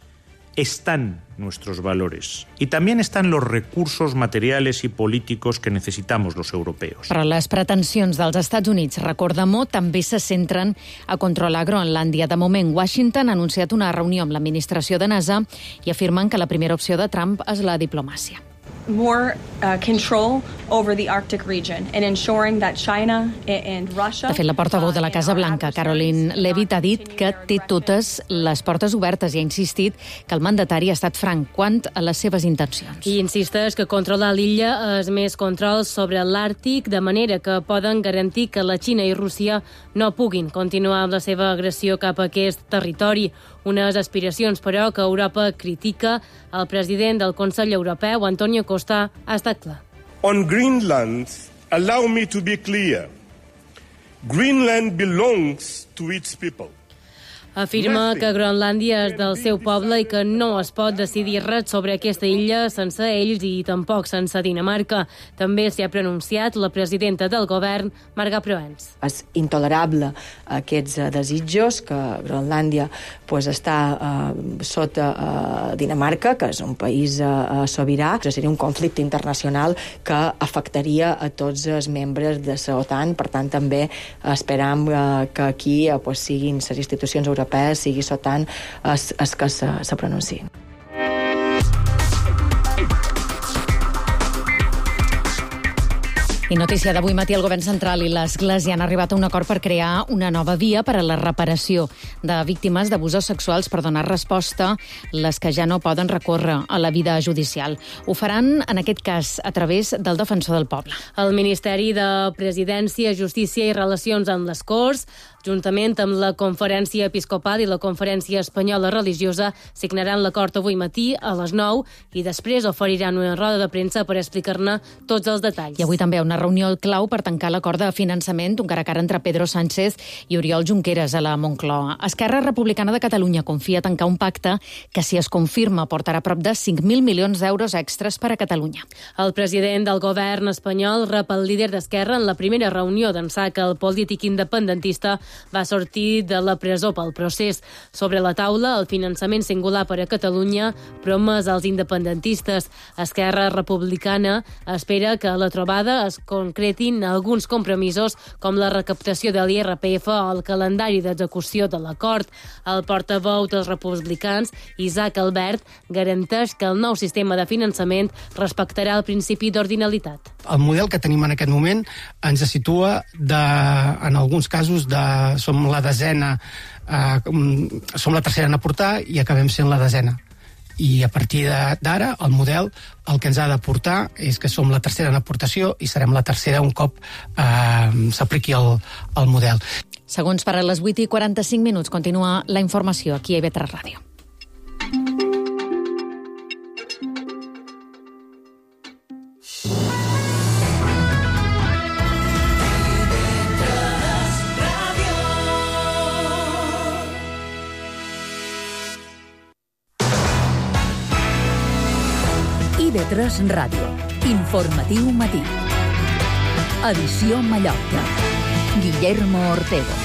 están nuestros valores y también están los recursos materiales y políticos que necesitamos los europeos. Però les pretensions dels Estats Units, recorda Mo, també se centren a controlar Groenlàndia. De moment, Washington ha anunciat una reunió amb l'administració danesa i afirmen que la primera opció de Trump és la diplomàcia. more uh, control over the Arctic region and ensuring that China and Russia... De fet, la portaveu de la Casa Blanca, Caroline Leavitt, ha dit que té totes les portes obertes i ha insistit que el mandatari ha estat franc quant a les seves intencions. I insisteix que controlar l'illa és més control sobre l'Àrtic, de manera que poden garantir que la Xina i Rússia no puguin continuar amb la seva agressió cap a aquest territori. Unes aspiracions, però, que Europa critica. El president del Consell Europeu, Antonio Costa, ha estat clar. On Greenland, allow me to be clear. Greenland belongs to its people. Afirma que Groenlàndia és del seu poble i que no es pot decidir res sobre aquesta illa sense ells i tampoc sense Dinamarca. També s'hi ha pronunciat la presidenta del govern, Marga Proens. És intolerable aquests desitjos que Groenlàndia pues, està eh, sota eh, Dinamarca, que és un país eh, sobirà. Seria un conflicte internacional que afectaria a tots els membres de la OTAN. Per tant, també esperam eh, que aquí eh, pues, siguin les institucions europees sigui sotant es, es que se, se pronunciïn. I notícia d'avui matí, el govern central i l'Església han arribat a un acord per crear una nova via per a la reparació de víctimes d'abusos sexuals per donar resposta a les que ja no poden recórrer a la vida judicial. Ho faran, en aquest cas, a través del Defensor del Poble. El Ministeri de Presidència, Justícia i Relacions amb les Corts, juntament amb la Conferència Episcopal i la Conferència Espanyola Religiosa, signaran l'acord avui matí a les nou i després oferiran una roda de premsa per explicar-ne tots els detalls. I avui també una reunió clau per tancar l'acord de finançament, un cara a cara entre Pedro Sánchez i Oriol Junqueras a la Moncloa. Esquerra Republicana de Catalunya confia tancar un pacte que, si es confirma, portarà prop de cinc mil milions d'euros extres per a Catalunya. El president del govern espanyol rep el líder d'Esquerra en la primera reunió d'ençà que el polític independentista va sortir de la presó pel procés. Sobre la taula, el finançament singular per a Catalunya, promès als independentistes. Esquerra Republicana espera que a la trobada es concretin alguns compromisos com la recaptació de l'I R P F o el calendari d'execució de l'acord. El portaveu dels republicans, Isaac Albert, garanteix que el nou sistema de finançament respectarà el principi d'ordinalitat. El model que tenim en aquest moment ens situa, de, en alguns casos, de, som la desena, eh, som la tercera en aportar i acabem sent la desena. I a partir d'ara, el model el que ens ha d'aportar és que som la tercera en aportació i serem la tercera un cop eh, s'apliqui el, el model. Segons per a les vuit i quaranta-cinc minuts, continua la informació aquí a I V tres Ràdio. I V tres Ràdio. Informatiu matí. Edició Mallorca. Guillermo Ortego.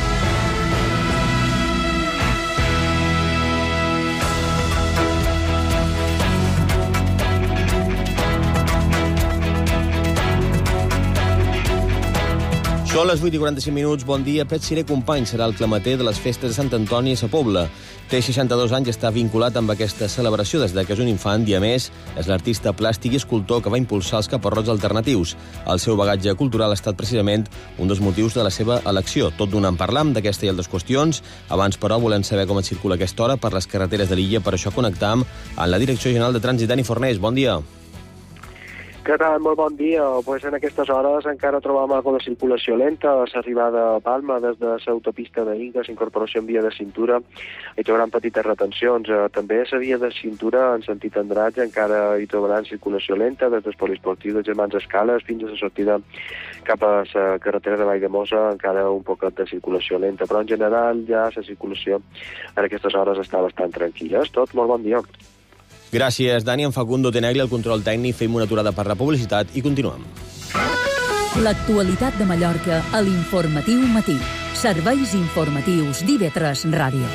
Són les vuit i quaranta-cinc minuts. Bon dia. Pep Siré Company serà el clamater de les festes de Sant Antoni a Sa Pobla. Té seixanta-dos anys i està vinculat amb aquesta celebració des de que és un infant i, a més, és l'artista plàstic i escultor que va impulsar els caparrots alternatius. El seu bagatge cultural ha estat precisament un dels motius de la seva elecció. Tot donant parlam d'aquesta i altres qüestions. Abans, però, volem saber com et circula aquesta hora per les carreteres de l'illa. Per això connectam amb la Direcció General de Trànsit. Dani Fornés, bon dia. Què tal? Molt bon dia. Pues en aquestes hores encara trobam algo de circulació lenta a l'arribada a Palma des de l'autopista de Ingas, incorporació en via de cintura. Hi trobaran petites retencions. També a la via de cintura, en sentit Andratx, encara hi trobaran circulació lenta des del poliesportiu de Germans Escales fins a la sortida cap a la carretera de Valldemossa, encara un poquet de circulació lenta. Però en general ja la circulació en aquestes hores està bastant tranquil·la. És tot. Molt bon dia. Gràcies, Dani. En Facundo Tenegri, el control tècnic. Fem una aturada per la publicitat i continuem. L'actualitat de Mallorca a l'Informatiu Matí. Serveis informatius d'I V tres Ràdio.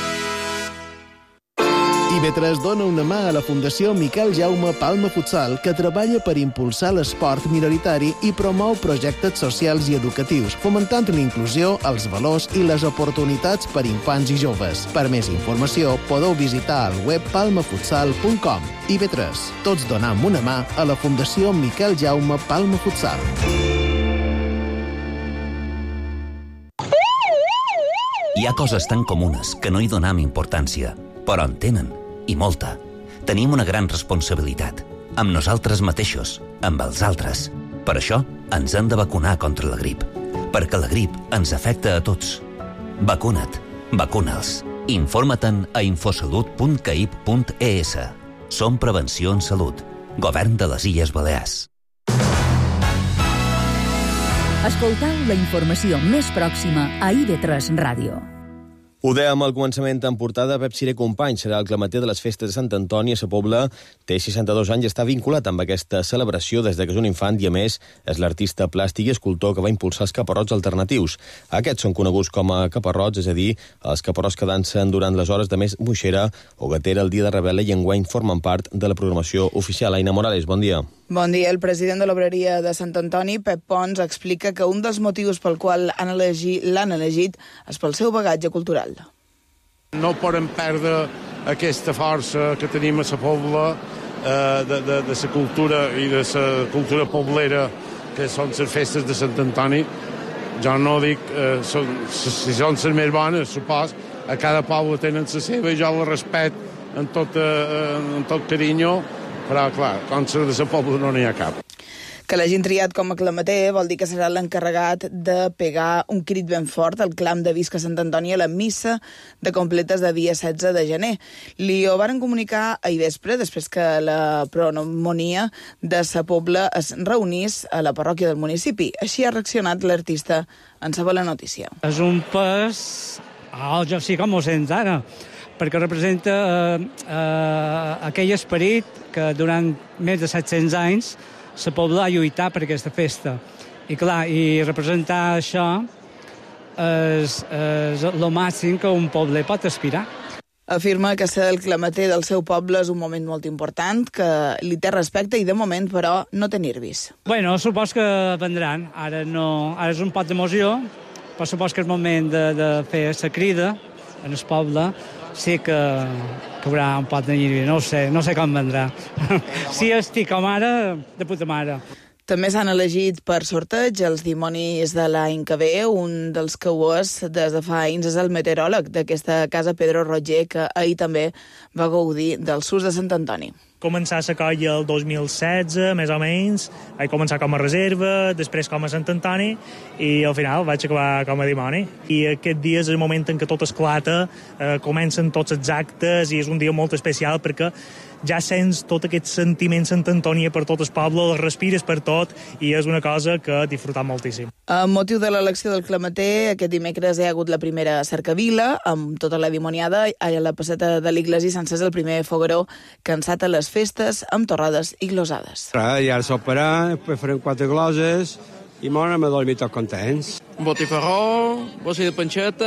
I V tres dona una mà a la Fundació Miquel Jaume Palma Futsal, que treballa per impulsar l'esport minoritari i promou projectes socials i educatius, fomentant la inclusió, els valors i les oportunitats per infants i joves. Per més informació, podeu visitar el web palma futsal punt com. I V tres. Tots donam una mà a la Fundació Miquel Jaume Palma Futsal. Hi ha coses tan comunes que no hi donam importància, però en tenen, i molta. Tenim una gran responsabilitat, amb nosaltres mateixos, amb els altres. Per això ens hem de vacunar contra la grip, perquè la grip ens afecta a tots. Vacuna't, vacuna'ls. Informa-te'n a infosalut punt caip punt es. Som Prevenció en Salut, Govern de les Illes Balears. Escoltau la informació més pròxima a I V tres Ràdio. Ho dèiem al començament en portada. Pep Siré Company serà el clamater de les festes de Sant Antoni a Sa Pobla. Té seixanta-dos anys i està vinculat amb aquesta celebració des de que és un infant i, a més, és l'artista plàstic i escultor que va impulsar els caparrots alternatius. Aquests són coneguts com a caparrots, és a dir, els caparrots que dansen durant les hores de més moixera o gatera el dia de Rebel·la i enguany formen part de la programació oficial. Aina Morales, bon dia. Bon dia. El president de l'obreria de Sant Antoni, Pep Pons, explica que un dels motius pel qual han elegit, l'han elegit és pel seu bagatge cultural. No podem perdre aquesta força que tenim a la Pobla, eh, de, de, de la cultura i de la cultura poblera que són les festes de Sant Antoni. Jo no dic, eh, són, si són les més bones, supos, a cada poble tenen la seva i jo la respecto en tot, eh, en tot carinyo, però, clar, com ser de la poble no n'hi ha cap. Que l'hagin triat com a clamater vol dir que serà l'encarregat de pegar un crit ben fort al clam de Visca Sant Antoni a la missa de completes de dia setze de gener. Li ho varen comunicar ahir vespre, després que la promonia de sa pobla es reunís a la parròquia del municipi. Així ha reaccionat l'artista en saber la notícia. És un pes, oh, jo sí com ho sents ara, perquè representa eh, eh, aquell esperit que durant més de set-cents anys la pobla ha lluitat per aquesta festa. I clar, i representar això és, és el màxim que un poble pot aspirar. Afirma que ser el clamater del seu poble és un moment molt important, que li té respecte i de moment, però, no té nervis. Bueno, supos que vendran. Ara, no, ara és un pot d'emoció, però supos que és moment de, de fer la crida en el poble. Sí que, que haurà un pot de nervis, no ho sé, no sé com vendrà. Si estic com ara, de puta mare. També s'han elegit per sorteig els dimonis de l'any que ve. Un dels que ho és des de fa anys és el meteoròleg d'aquesta casa, Pedro Roger, que ahir també va gaudir del sus de Sant Antoni. Començar la colla el dos mil setze, més o menys. Vaig començar com a reserva, després com a Sant Antoni, i al final vaig acabar com a dimoni. I aquest dia és el moment en què tot esclata, eh, comencen tots els actes, i és un dia molt especial perquè ja sents tot aquest sentiment Sant Antoni per tot el poble, el respires per tot, i és una cosa que he disfrutat moltíssim. Amb motiu de l'elecció del clamater, aquest dimecres hi ha hagut la primera cercavila, amb tota la dimoniada, a la passeta de l'Iglesi sencers el primer fogueró cansat a les festes amb torrades i glosades. Res, ja soparà, després farem quatre gloses i m'ho a dormir tots contents. Un botifarró, bocí de panxeta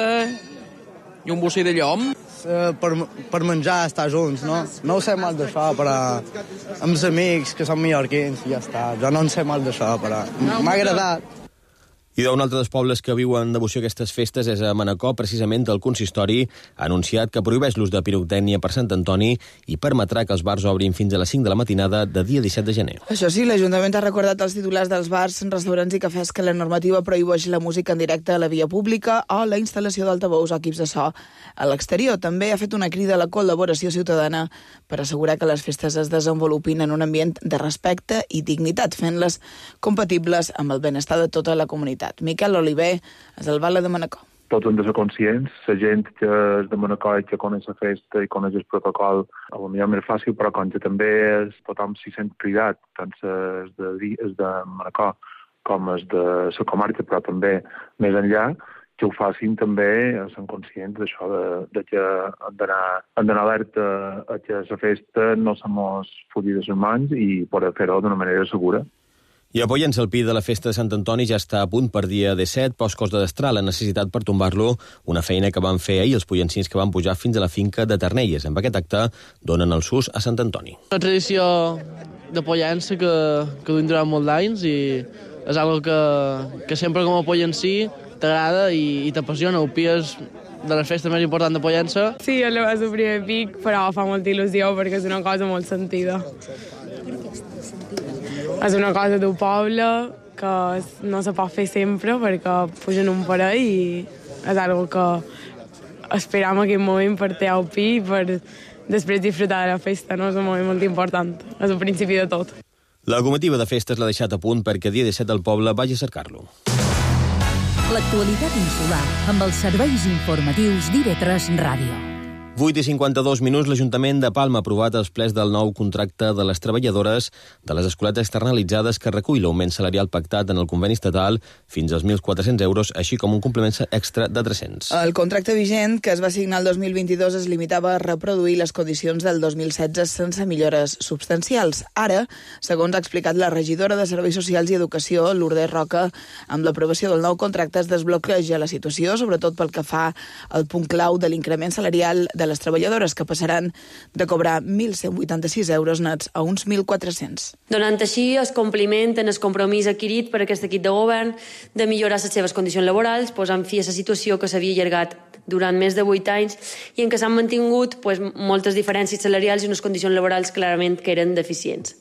i un bocí de llom. Uh, per, per menjar, estar junts, no? No ho sé molt d'això, però amb els amics que són mallorquins i ja està. Jo no en sé molt d'això, però m'ha agradat. I d'un altre dels pobles que viuen devoció a aquestes festes és a Manacor. Precisament el consistori ha anunciat que prohibeix l'ús de pirotècnia per Sant Antoni i permetrà que els bars obrin fins a les cinc de la matinada de dia disset de gener. Això sí, l'Ajuntament ha recordat als titulars dels bars, restaurants i cafès que la normativa prohibeix la música en directe a la via pública o la instal·lació d'altaveus o equips de so a l'exterior. També ha fet una crida a la col·laboració ciutadana per assegurar que les festes es desenvolupin en un ambient de respecte i dignitat, fent-les compatibles amb el benestar de tota la comunitat. Miquel Oliver és el Vale de Manacor. Tots hem de ser conscients, la gent que és de Manacor i que coneix la festa i coneix el protocol, a lo millor més fàcil, però com que també és, tothom s'hi sent cridat, tant és de, és de Manacor com és de la comarca, però també més enllà, que ho facin també, són conscients d'això, de, de que han d'anar alerta a que la festa no se mos fulli de les mans i poder fer-ho d'una manera segura. I avui en el pi de la festa de Sant Antoni ja està a punt per dia disset, pels cost de destral la necessitat per tombar-lo, una feina que van fer ahir els pollancins que van pujar fins a la finca de Ternelles. Amb aquest acte donen el sus a Sant Antoni. Una tradició de pollença que, que duim durant molts anys i és una que, que sempre com a pollancí t'agrada i, i t'apassiona. El pi és de les festes més importants de Pollença. Sí, jo l'he vist el primer pic, però fa molta il·lusió perquè és una cosa molt sentida. És una cosa d'un poble que no se pot fer sempre perquè pugen un parell i és algo que esperam aquest moment per treure el pi i per després disfrutar de la festa, no? És un moment molt important, és el principi de tot. La comitiva de festes l'ha deixat a punt perquè dia disset el poble vagi a cercar-lo. L'actualitat insular amb els serveis informatius d'I V tres Ràdio. vuit i cinquanta-dos minuts, l'Ajuntament de Palma ha aprovat els plers del nou contracte de les treballadores de les escoletes externalitzades que recull l'augment salarial pactat en el conveni estatal fins als mil quatre-cents euros, així com un complement extra de tres-cents. El contracte vigent, que es va signar el dos mil vint-i-dos, es limitava a reproduir les condicions del dos mil setze sense millores substancials. Ara, segons ha explicat la regidora de Serveis Socials i Educació, Lourdes Roca, amb l'aprovació del nou contracte es desbloqueja la situació, sobretot pel que fa al punt clau de l'increment salarial de les treballadores, que passaran de cobrar mil cent vuitanta-sis euros nets a uns mil quatre-cents. Donant així el compliment en el compromís adquirit per aquest equip de govern de millorar les seves condicions laborals, posant fi a la situació que s'havia allargat durant més de vuit anys i en què s'han mantingut pues, moltes diferències salarials i unes condicions laborals clarament que eren deficients.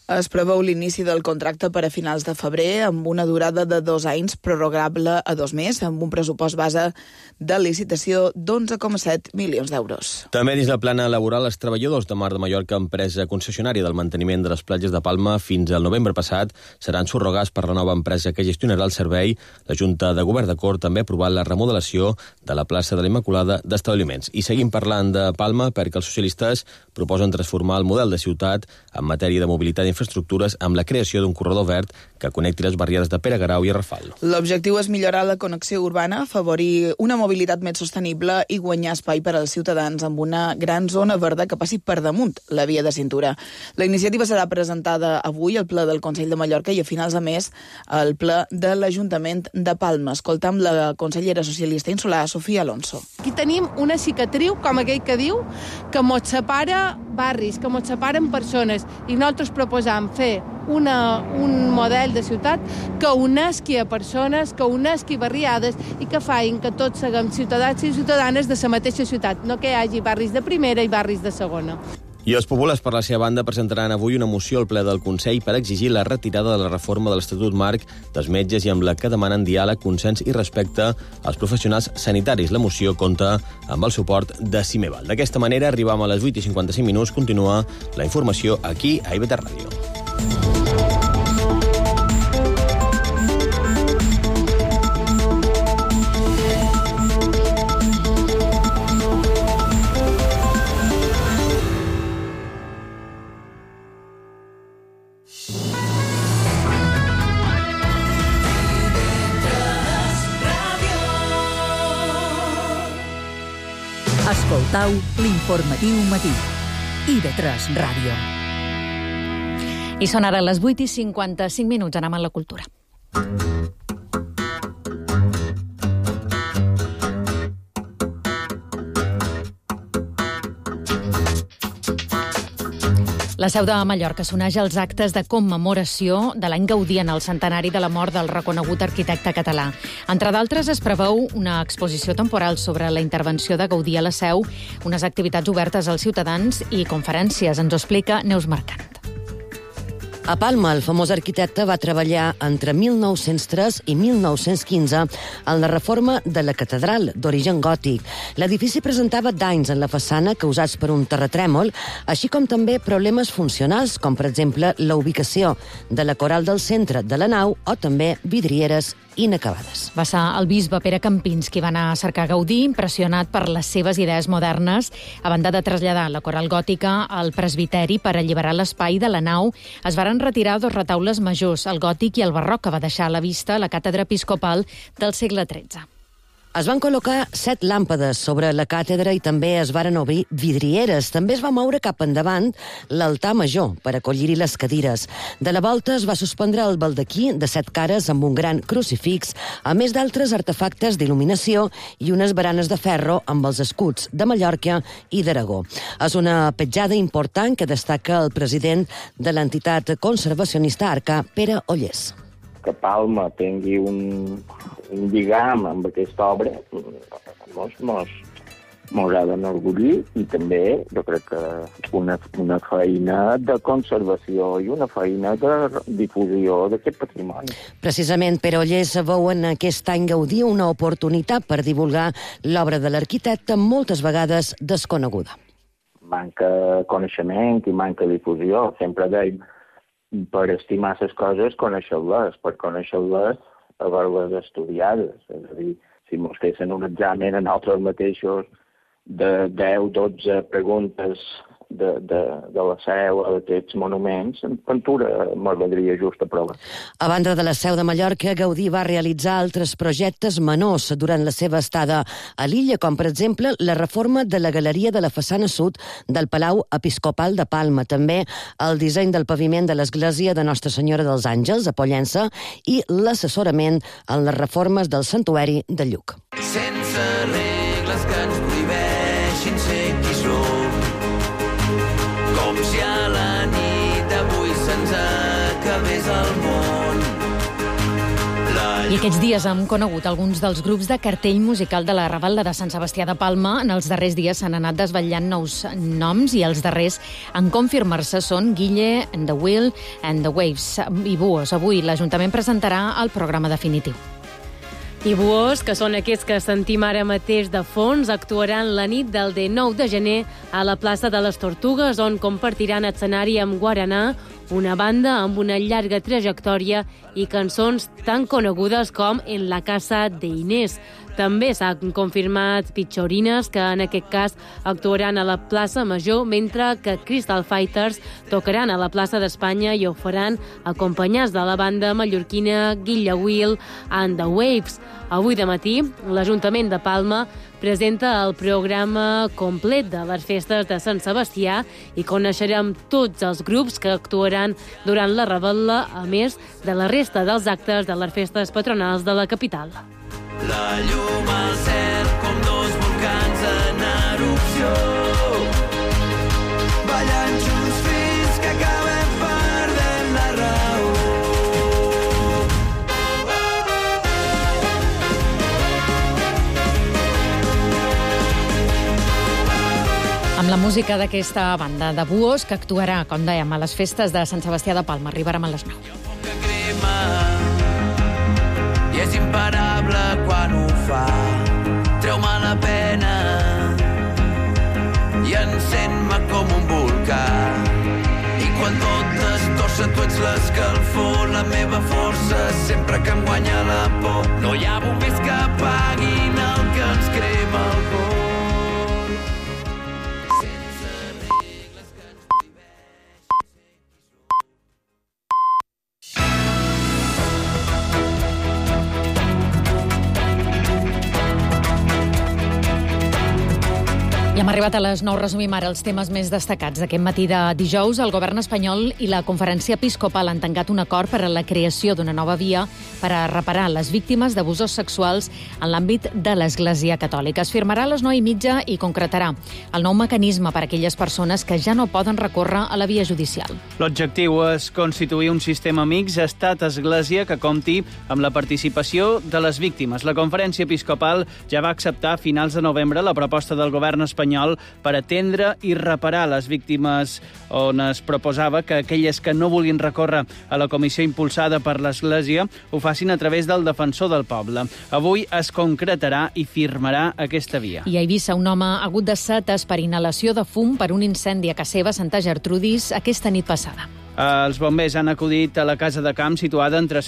Es preveu l'inici del contracte per a finals de febrer amb una durada de dos anys prorrogable a dos més, amb un pressupost base de licitació d'onze coma set milions d'euros. També dins la plana laboral, els treballadors de Mar de Mallorca, empresa concessionària del manteniment de les platges de Palma fins al novembre passat, seran subrogats per la nova empresa que gestionarà el servei. La Junta de Govern de Cort també ha aprovat la remodelació de la plaça de la Immaculada d'Establiments. I seguim parlant de Palma perquè els socialistes proposen transformar el model de ciutat en matèria de mobilitat i infraestructures amb la creació d'un corredor verd que connecti les barriades de Pere Garau i Rafal. L'objectiu és millorar la connexió urbana, afavorir una mobilitat més sostenible i guanyar espai per als ciutadans amb una gran zona verda que passi per damunt la via de cintura. La iniciativa serà presentada avui al ple del Consell de Mallorca i a finals de mes al ple de l'Ajuntament de Palma. Escoltam la consellera socialista insular, Sofia Alonso. Aquí tenim una cicatriu, com aquell que diu, que mos separa barris, que mos separen persones, i nosaltres proposam fer una, un model de ciutat que unesqui a persones, que unesqui barriades i que facin que tots siguem ciutadans i ciutadanes de la mateixa ciutat, no que hi hagi barris de primera i barris de segona. I els populars, per la seva banda, presentaran avui una moció al ple del Consell per exigir la retirada de la reforma de l'Estatut Marc dels metges i amb la que demanen diàleg, consens i respecte als professionals sanitaris. La moció compta amb el suport de Cimeval. D'aquesta manera, arribam a les vuit i cinquanta-cinc minuts. Continua la informació aquí a I V T Ràdio. Escoltau l'informatiu matí. I V tres Ràdio. I són ara les vuit i cinquanta-cinc minuts. Anem a la cultura. La Seu de Mallorca s'uneix als actes de commemoració de l'any Gaudí en el centenari de la mort del reconegut arquitecte català. Entre d'altres, es preveu una exposició temporal sobre la intervenció de Gaudí a la Seu, unes activitats obertes als ciutadans i conferències. Ens ho explica Neus Mercant. A Palma, el famós arquitecte va treballar entre mil nou-cents tres i mil nou-cents quinze en la reforma de la catedral, d'origen gòtic. L'edifici presentava danys en la façana causats per un terratrèmol, així com també problemes funcionals, com per exemple la ubicació de la coral del centre de la nau o també vidrieres inacabades. Va ser el bisbe Pere Campins qui va anar a cercar Gaudí, impressionat per les seves idees modernes. A banda de traslladar la coral gòtica al presbiteri per alliberar l'espai de la nau, es varen retirar dos retaules majors, el gòtic i el barroc, que va deixar a la vista la càtedra episcopal del segle tretze. Es van col·locar set làmpades sobre la càtedra i també es varen obrir vidrieres. També es va moure cap endavant l'altar major per acollir-hi les cadires. De la volta es va suspendre el baldaquí de set cares amb un gran crucifix, a més d'altres artefactes d'il·luminació i unes baranes de ferro amb els escuts de Mallorca i d'Aragó. És una petjada important que destaca el president de l'entitat conservacionista Arca, Pere Ollés. Que Palma tingui un, un lligam amb aquesta obra mos, mos, mos ha d'enorgullir, i també jo crec que una, una feina de conservació i una feina de difusió d'aquest patrimoni. Precisament, Pere Ollés veu en aquest any Gaudí una oportunitat per divulgar l'obra de l'arquitecte moltes vegades desconeguda. Manca coneixement i manca difusió. Sempre deim, per estimar les coses, conèixer-les, per conèixer-les, haver-les estudiades. És a dir, si mos fessin un examen a nosaltres mateixos de deu dotze preguntes de, de, de la Seu a aquests monuments, en pintura m'agradaria just a prova. A banda de la Seu de Mallorca, Gaudí va realitzar altres projectes menors durant la seva estada a l'illa, com per exemple la reforma de la galeria de la façana sud del Palau Episcopal de Palma, també el disseny del paviment de l'església de Nostra Senyora dels Àngels a Pollença i l'assessorament en les reformes del santuari de Lluc. Sense regles que ens prohibeixin ser qui som, com si a la nit avui se'ns acabés el món. La I aquests dies hem conegut alguns dels grups de cartell musical de la Raval·la de Sant Sebastià de Palma. En els darrers dies s'han anat desvetllant nous noms i els darrers en confirmar-se són Guille, and the Will and the Waves i Buos. Avui l'Ajuntament presentarà el programa definitiu. I Buos, que són aquests que sentim ara mateix de fons, actuaran la nit del dinou de gener a la plaça de les Tortugues, on compartiran escenari amb Guaraná, una banda amb una llarga trajectòria i cançons tan conegudes com En la casa de Inés. També s'han confirmat Pitxorines, que en aquest cas actuaran a la plaça Major, mentre que Crystal Fighters tocaran a la plaça d'Espanya i ho faran acompanyats de la banda mallorquina Guille Will and the Waves. Avui de matí, l'Ajuntament de Palma presenta el programa complet de les festes de Sant Sebastià i coneixerem tots els grups que actuaran durant la Raval·la, a més de la resta dels actes de les festes patronals de la capital. La llum al cel com dos volcans en erupció, ballant junts fins que acabem perdent la raó. Amb la música d'aquesta banda de Buos, que actuarà, com dèiem, a les festes de Sant Sebastià de Palma. Arribarem a les nou. I és imparable quan ho fa. Treu-me la pena i encén-me com un volcà. I quan tot es torça, tu ets l'escalfor, la meva força, sempre que em guanya la por. No hi ha bombers que apaguin el que ens crema el cor. I hem arribat a les nou. Resumim ara els temes més destacats d'aquest matí de dijous. El govern espanyol i la Conferència Episcopal han tancat un acord per a la creació d'una nova via per a reparar les víctimes d'abusos sexuals en l'àmbit de l'Església Catòlica. Es firmarà a les nou i mitja i concretarà el nou mecanisme per a aquelles persones que ja no poden recórrer a la via judicial. L'objectiu és constituir un sistema mix Estat-Església que compti amb la participació de les víctimes. La Conferència Episcopal ja va acceptar a finals de novembre la proposta del govern espanyol per atendre i reparar les víctimes, on es proposava que aquelles que no vulguin recórrer a la comissió impulsada per l'Església ho facin a través del defensor del poble. Avui es concretarà i firmarà aquesta via. I a Eivissa, un home ha hagut de ser atès per inhalació de fum per un incendi a casa seva a Santa Gertrudis aquesta nit passada. Els bombers han acudit a la casa de camp situada entre